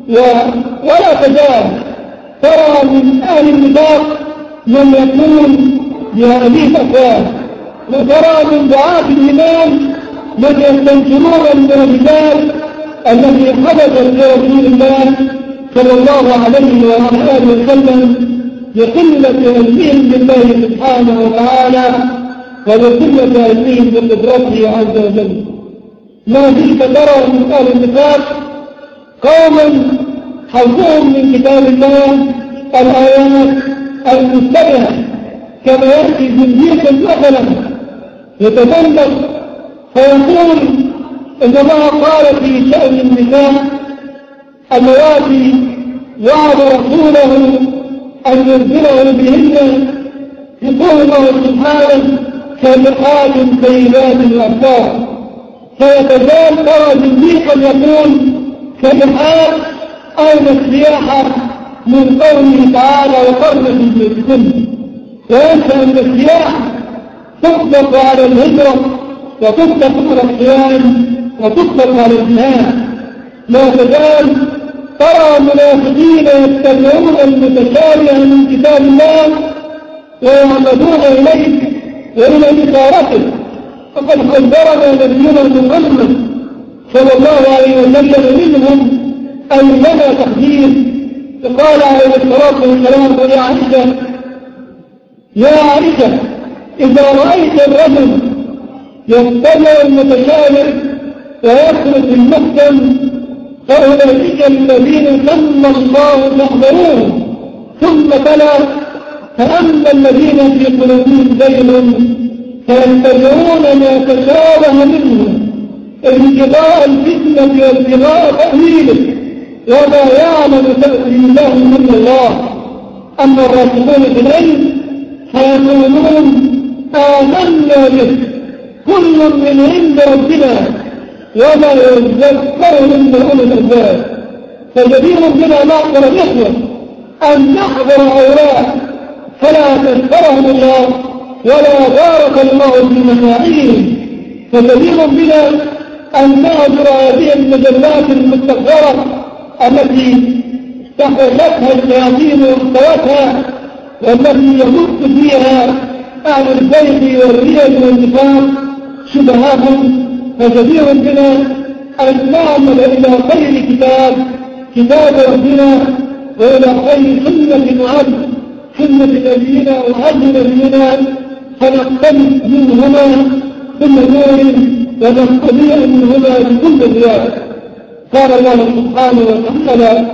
ولا تزال ترى من أهل النفاق من يكون بهذه الأفواه، وترى من ضعاف الإيمان من يستنكرون المعجزات التي حدثت لرسول الله صلى الله عليه وعلى آله وسلم بقلة علمهم بالله سبحانه وتعالى وبقلة علمهم بقدرته عز وجل. ما زلت ترى من أهل النفاق قوما حظهم من كتاب الله الآيات المشتبهة كما يأتي زنديق مثلا يتبلغ فيقول إن الله قال في شأن النساء اللواتي وعد رسوله أن ينزله بهن يقول الله سبحانه كالمرآة سيدات الأبصار. فيتزال ترى زنديقا يقول كالمرآة أين السياحة من قوله تعالى وقرن في بيوتكن، وينسى أن السياحة تطلق على الهجرة وتطلق على الصيام وتطلق على الجهاد. لا تزال ترى المنافقين يتبعون المتشابه من كتاب الله ويعمدون إليه وإلى إثارته. فقد خبرنا نبينا محمد صلى الله عليه وسلم منهم أن لنا تخدير. قال عليه الصلاة والسلام يا عائشة إذا رأيت الرجل يتبع المتشابه ويخرج المحكم فأولئك الذين سمى الله تحذروهم. ثم تلا فأما الذين في قلوبهم زيغ فيتبعون ما تشابه منه ابتغاء الفتنة وابتغاء تأويله وما يعلم تأويله إلا الله. أما الراسخون في العلم فيقولون آمنا به كل من عند ربنا وما يذكر إلا أولو الألباب. فجدير بنا معقل الإخوة أن نحذر هؤلاء فلا تذكرهم الله ولا بارك الله في مشاعرهم. فكثير بنا أن نعذر هذه المجلات المستقبرة التي استحوذتها الشياطين واختوتها، والتي يمد فيها أهل الزيغ والرياء والنفاق شبهاتهم. فكثير بنا أن نعمل إلى خير كتاب ربنا، وإلى خير سنة وعد سنة نبينا وهدي نبينا، فنقتنص منهما كل نور ونقتضي منهما بكل ضياء. قال الله سبحانه وتعالى: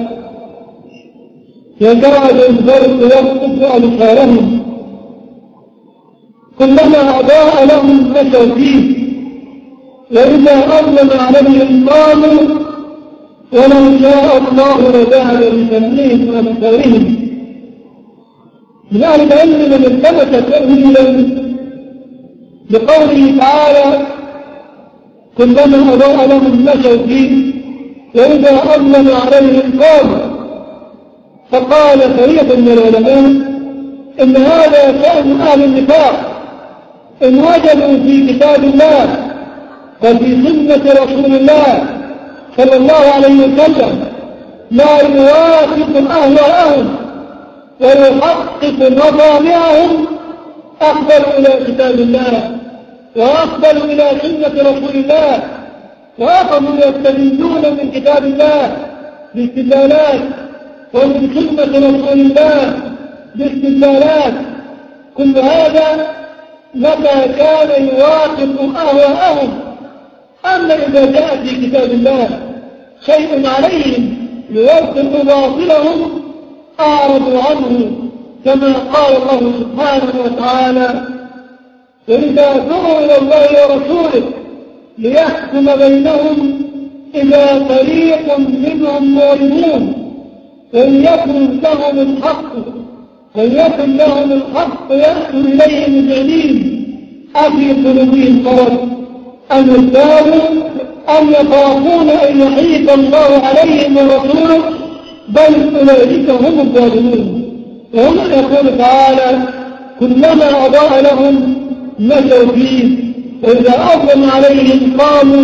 يكاد البرق يخطف أبصارهم كلما أضاء لهم مشوا فيه وإذا أظلم عليهم قالوا ولو شاء الله لذهب بسمعهم وأبصارهم. من أهل العلم من التمس تأويلا بقوله تعالى: كلما أضاء لهم مشوا فيه وإذا أظلم عليهم قالوا. فقال فريق من العلماء إن هذا شأن أهل النفاق إن وجدوا في كتاب الله وفي سنة رسول الله صلى الله عليه وسلم لا يوافق أهواءهم ويحقق مطامعهم، أقبلوا إلى كتاب الله وأقبلوا إلى سنة رسول الله وأخذوا يستدلون من كتاب الله باستدلالات ومن سنة رسول الله باستدلالات. كل هذا متى كان يوافق أهواءهم. أما إذا جاء في كتاب الله شيء عليهم يوافق باطلهم أعرضوا عنه، كما قال الله سبحانه وتعالى: وإذا دعوا إلى الله ورسوله ليحكم بينهم إذا فريق منهم معرضون وليكن لهم الحق يأتوا إليه مذعنين أفي قلوبهم مرض أم ارتابوا أم يخافون أن يحيف الله عليهم ورسوله بل أولئك هم الظالمون. وهنا يقول تعالى: كلما أضاء لهم مشوا فيه وإذا أظلم عليهم قاموا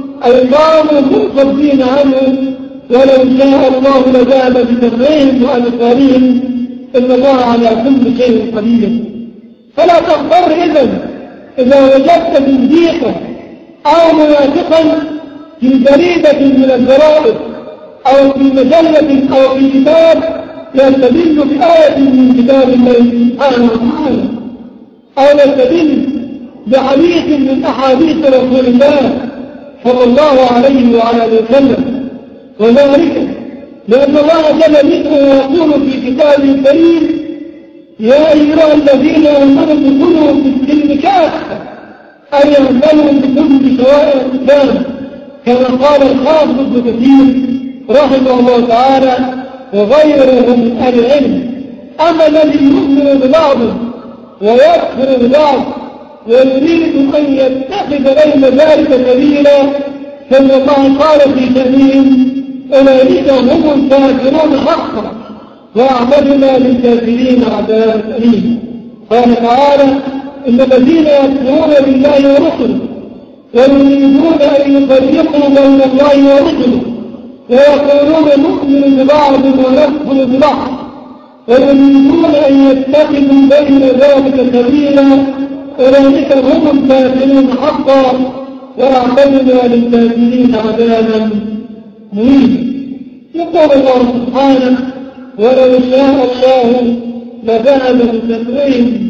منصبين عنه ولو شاء الله لذهب بسمعهم وأبصارهم إن الله على كل شيء قدير. فلا تغتر إذا وجدت زنديقا أو منافقا في جريدة من الجرائد أو في مجلة أو في كتاب يستدل بآية من كتاب الله سبحانه وتعالى أو يستدل بحديث من أحاديث رسول الله صلى الله عليه وعلى وسلم. وذلك لأن الله جل ذكره يقول في كتابه الكريم: يا أيها الذين آمنوا ادخلوا في السلم كافة أي يعملوا بكل شوائع الإسلام، كما قال الحافظ ابن كثير رحمه الله تعالى وغيره من أهل العلم. أما الذي يؤمن ببعض ويكفر ببعض ويريد أن يتخذ بين ذلك سبيلا فإن الله قال في شأنهم: أولئك هم الكافرون حقا وأعتدنا للكافرين عذابا أليما. قال تعالى: إن الذين يكفرون بالله ورسله ويريدون أن يفرقوا بين الله ورسله ويقولون نؤمن ببعض ونكفر ببعض ويريدون أن يتخذوا بين ذلك سبيلا أولئك هم الكافرون حقا وأعتدنا للكافرين عذابا مهينا. يقول الله سبحانه: ولو شاء الله لذهب بسمعهم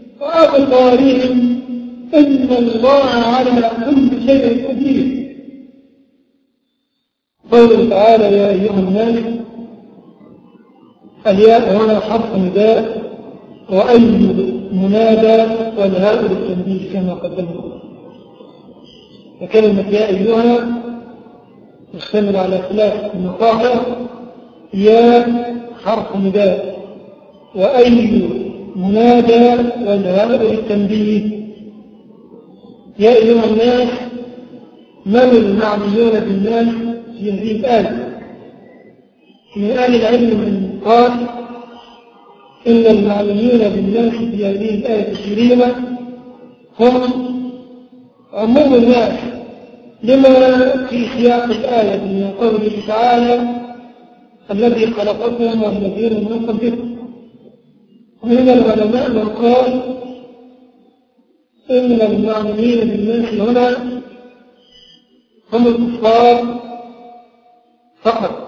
وأبصارهم إن الله على كل شيء قدير. قوله تعالى: يا أيها الناس، الياء هنا حرف نداء وأي منادى والهاء للتنبيه كما قدمنا. فكلمة يا أيها تشتمل على ثلاث نقاط: يا حرف نداء وأي منادى والهاء للتنبيه. يا أيها الناس، من المعنيون بالناس في هذه الآية؟ من أهل العلم من قال إن المعلومين بالناس في هذه الآية الكريمة هم عموم الناس لما في سياق الآية من قوله تعالى الذي خلقكم والذين من قبلكم. ومن العلماء من قال إن المعلومين بالناس هنا هم الكفار فقط،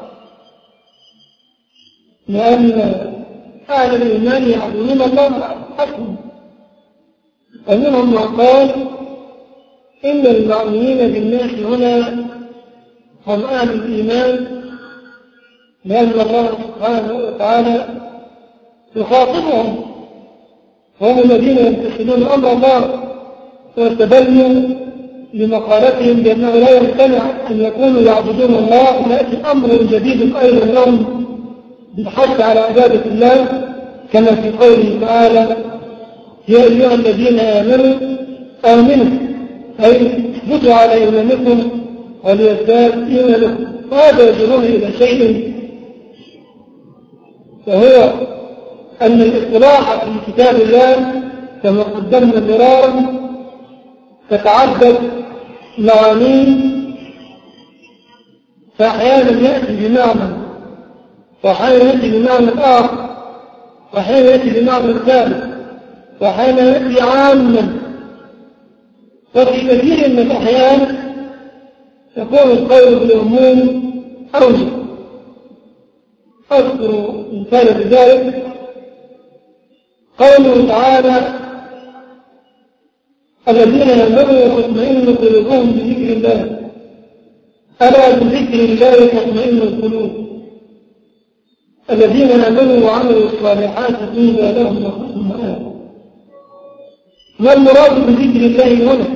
لأن أهل الإيمان يعبدون الله حقهم. ومنهم من قال إن المعلومين بالناس هنا هم أهل الإيمان، لأن الله سبحانه وتعالى يخاطبهم، وهم الذين يمتثلون أمر الله ويتبنوا لمقالتهم بأنه لا يمتنع أن يكونوا يعبدون الله، ويأتي أمر جديد أيضا لهم بالحث على عبادة الله، كما في قوله تعالى يا أيها الذين آمنوا أي اثبتوا على إيمانكم وليزداد إيمانكم. وهذا يجرون إلى شيء، وهو أن الإصلاح في كتاب الله كما قدمنا مرارا تتعدد معانيه، فأحيانا يأتي بمعنى، وأحيانا يأتي بمعنى آخر، وأحيانا يأتي بمعنى ثالث، وأحيانا يأتي عاما. وفي كثير من الأحيان يكون القول بالعموم أوجه. أذكر مثال بذلك قوله تعالى الذين آمنوا وتطمئن قلوبهم بذكر الله، ألا بذكر الله تطمئن القلوب. الذين آمنوا وعملوا الصالحات طوبى لهم وحسن مآب. ما المراد بذكر الله هنا؟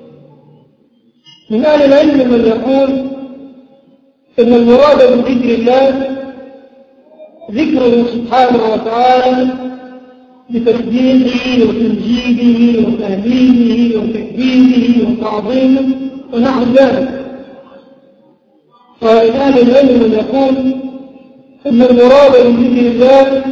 من أهل العلم من يقول إن المراد بذكر الله ذكره سبحانه وتعالى بتسبيحه وتمجيده وتهليله وتكبيره وتعظيمه ونحو ذلك. ومن أهل العلم من يقول إن المراد بذكر الله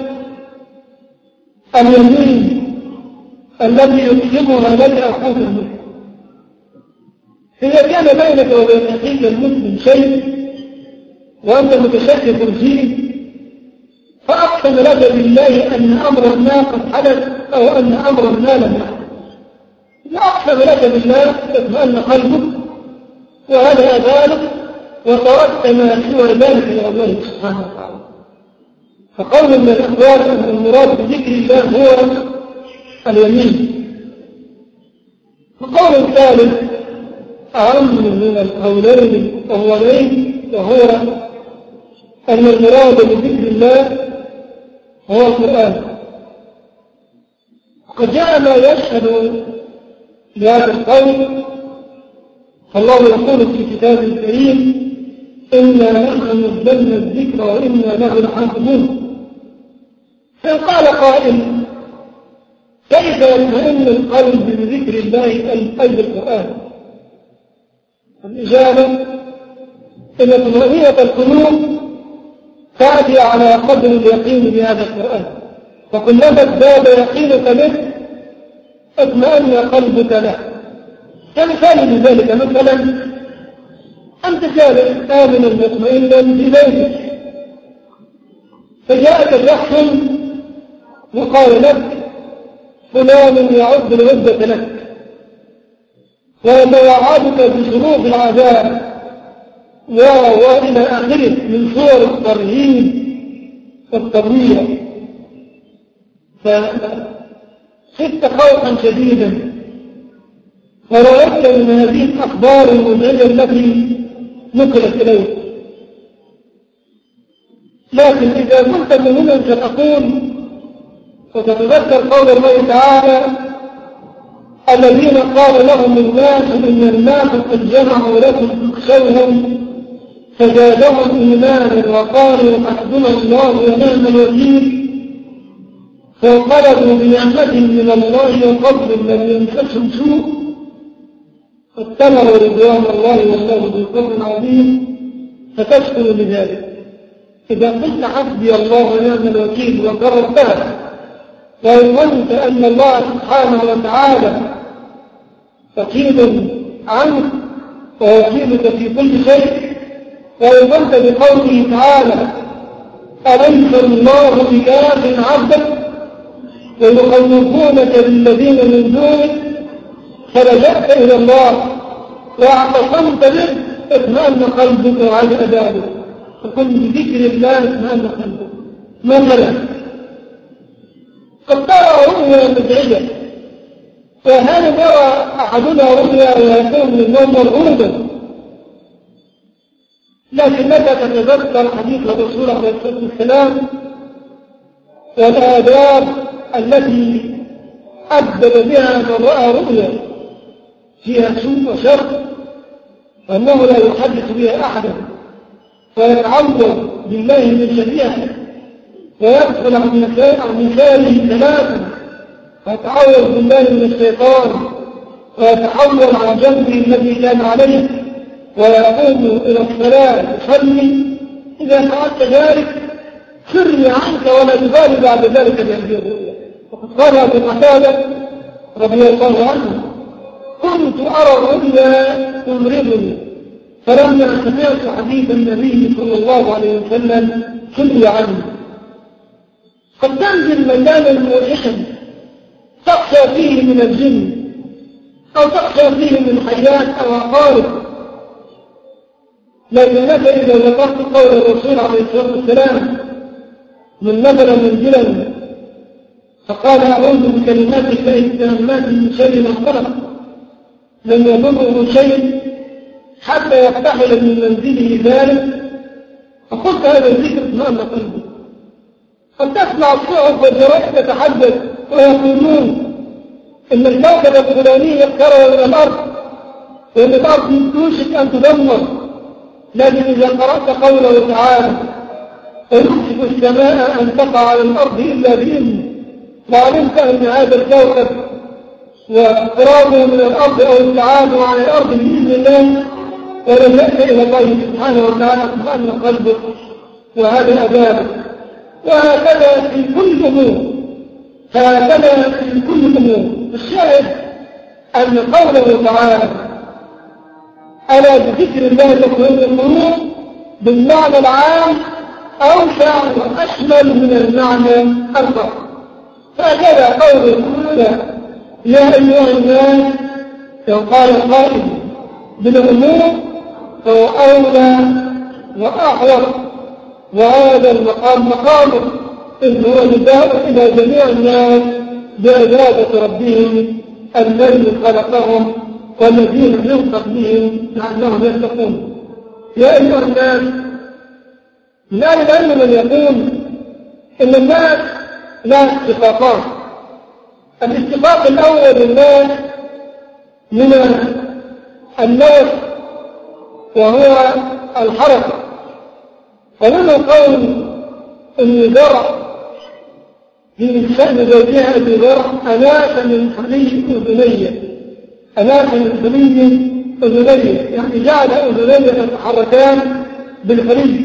اليمين الذي يقسمها لك أخوك المسلم. إذا كان بينك وبين أخيك المسلم شيء وأنت متشكك فيه، فأقسم لك بالله أن أمرا ما قد حدث أو أن أمرا ما لم يحدث. إذا أقسم لك بالله تطمئن قلبك وهدأ ذلك وتركت ما سوى ذلك إلى الله سبحانه وتعالى. فقول من الأخبار أن المراد بذكر الله هو اليمين. القول الثالث أهم من القولين الأولين، وهو أن المراد بذكر الله هو القرآن. وقد جاء ما يشهد لهذا القول، فالله يقول في كتابه الكريم إنا نحن نزلنا الذكر وإنا له لحافظون. فإن قال قائل كيف يطمئن القلب بذكر الله أي بالقرآن؟ الإجابة إن طمأنينة القلوب تأتي على قدر اليقين بهذا القرآن، فكلما ازداد يقينك به اطمأن قلبك له. كمثال لذلك مثلا أنت جالس آمنا مطمئنا في بيتك، فجاءك شخص وقال لك فلان يعد الودة لك ويتوعدك بشروط العذاب وإلى آخره من صور الترهيب والترويع، فخفت خوفا شديدا ورأيت من هذه الأخبار المزعجة التي نقلت إليك. لكن إذا كنت مؤمنا ستقول وتتذكر قول الله تعالى الذين قال لهم الناس إن الناس قد جمعوا لكم فاخشوهم فزادهم إيمانا وقالوا حسبنا الله ونعم الوكيل، فانقلبوا بنعمة من الله وفضل لم يمسسهم سوء فاتبعوا رضوان الله والله ذو فضل عظيم، فتشكر بذلك. إذا قلت حسبي الله ونعم الوكيل وقررتها وإن ظننت أن الله سبحانه وتعالى وكيل عنك ووكيلك في كل شيء، وإن ظننت بقوله تعالى أليس الله بكاف عبدا ويخوفونك بالذين من دونك، فلجأت إلى الله واعتصمت به اطمأن قلبك وعن أدابه، فكن بذكر الله اطمأن قلبك. مثلا قد ترى رؤيا مزعجة، فهل يرى أحدنا رؤيا ويكون من النوم مرعوبا، لكنك تتذكر حديث الرسول عليه الصلاة والسلام والآداب التي أدب بها من رأى رؤيا فيها سوء وشر، وأنه لا يحدث بها أحدا، ويتعوذ بالله من شرها، ويدخل عن مثاله ثلاثا، ويتعوذ بالله من الشيطان، ويتحول عن جنبه الذي كان عليه، ويقوم إلى الصلاة يصلي. إذا فعلت ذلك سر عنك ولا تبالي بعد ذلك بهذه الرؤيا. وقد قال ابن قتادة رضي الله عنه كنت أرى الرؤيا تمرضني، فلما سمعت حديث النبي صلى الله عليه وسلم سئل عنه. قد تنزل مكانا موحشا تخشى فيه من الجن أو تخشى فيه من حيات أو عقارب، لكنك إذا ذكرت قول الرسول عليه الصلاة والسلام من نزل منزلا فقال أعوذ بكلمات الله التامات من شر ما خلق لم يضره شيء حتى يرتحل من منزله ذلك، فقلت هذا الذكر اطمأن قلبي. قد تسمع الصحف والجرائد تتحدث ويقولون إن الكوكب الفلاني يقترب من الأرض وإن الأرض توشك أن تدمر، لكن إذا قرأت قوله تعالى فيمسك السماء أن تقع على الأرض إلا بإذنه، وعلمت أن هذا الكوكب واقترابه من الأرض أو ابتعاده عن الأرض بإذن الله، ولجأت إلى الله سبحانه وتعالى اطمأن قلبك وهذا أبابك. وهكذا في كل أمور، هكذا في كل أمور. الشاهد أن قوله تعالى ألا بذكر الله تطمئن القلوب بالمعنى العام أوسع وأشمل من المعنى الخاص. فهكذا قوله تعالى يا أيها الناس لو قال القائل بالأمور فهو أولى وأحوط، وهذا المقام مقامه إذ هو نداء إلى جميع الناس بعبادة ربهم الذي خلقهم والذين من قبلهم لعلهم يتقون. يا أيها الناس، من أهل العلم من يقول إن الناس لا اتفاقان. الاتفاق الأول للناس من الناس وهو الحركة، ومنه قول إن زرع في شأن زوجها بزرع أناس من حلي أذنية، أناس من حلي أذنية، يعني جعل أذنية يتحركان بالحلي.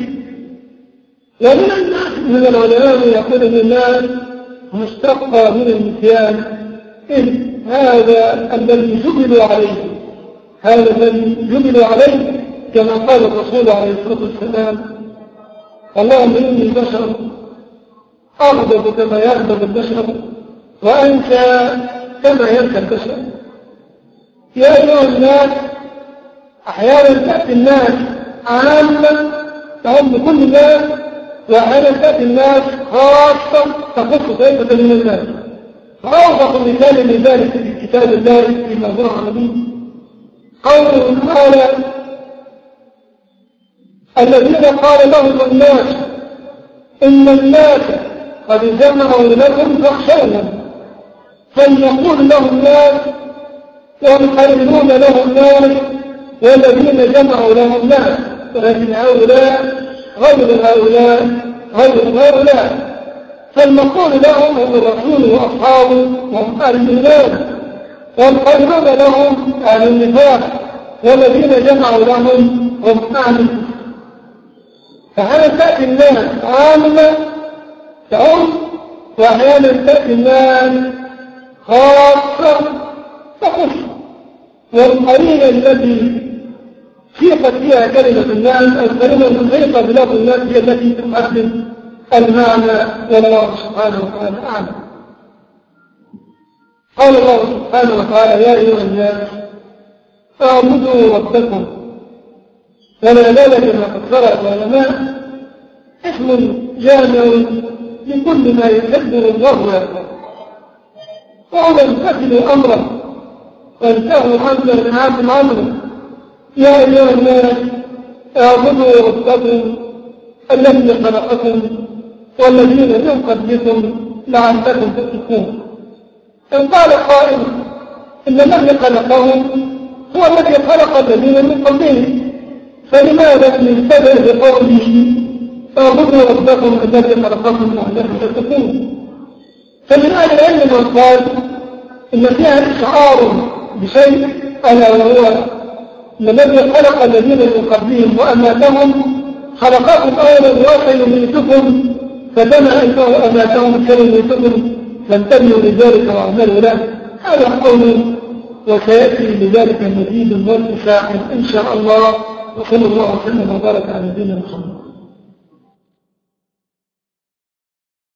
ومن الناس من العلماء يقول إن الناس مشتقة من النسيان، إن هذا الذي جبلوا عليه، هذا الذي جبلوا عليه، كما قال الرسول عليه الصلاة والسلام اللهم إني بشر أغضب كما يغضب البشر وأنسى كما ينسى البشر. يا أيها الناس، أحيانا تأتي الناس عامة تعم كل الناس، وأحيانا تأتي الناس خاصة تخص طائفة من الناس. فأوضح مثال لذلك في كتاب الله فيما ظهر به قوله تعالى الذين قال لهم الناس إن الناس قد جمعوا لكم فاخشوهم فليقول لهم الناس ويقررون لهم الناس والذين جمعوا لهم الناس، ولكن هؤلاء غير هؤلاء غير هؤلاء. فالمقول لهم هم الرسول وأصحابه وهم أهل الإيمان، والقررون لهم أهل النفاق، والذين جمعوا لهم هم أهل الكفر. فهذا تأتي الناس عامة تعم وأحيانا تأتي المال خاصة تخص، والقرينة التي سيقت فيها كلمة المال، الكلمة المحيطة بلفظ المال هي التي تحدد المعنى، والله سبحانه وتعالى أعلم. قال الله سبحانه وتعالى: يا أيها الناس اعبدوا ربكم. ولا ذلك كما فسر العلماء اسم جامع لكل ما يكبر الله ويرضى، وهو امتثلوا امره وانتهوا عما عمله. يا ايها الناس اعبدوا ربكم الذي خلقكم والذين من قبلكم لعلكم تتقون. ان قال قائل ان الذي خلقهم هو الذي خلق الذين من قبلهم، فلماذا ننتبه بقوله اعبدوا ربكم الذي خلقكم لعلكم تتقون؟ فمن اهل العلم من قال ان فيها اشعار بشيء، الا وهو ان الذي خلق الذين من قبلهم واماتهم خلقكم اولا وسيميتكم، فبما انه اماتهم سيميتكم فانتبهوا لذلك واعملوا له. هذا قول وسياتي لذلك مزيد واتساع ان شاء الله. وصلى الله وسلم وبارك على نبينا محمد.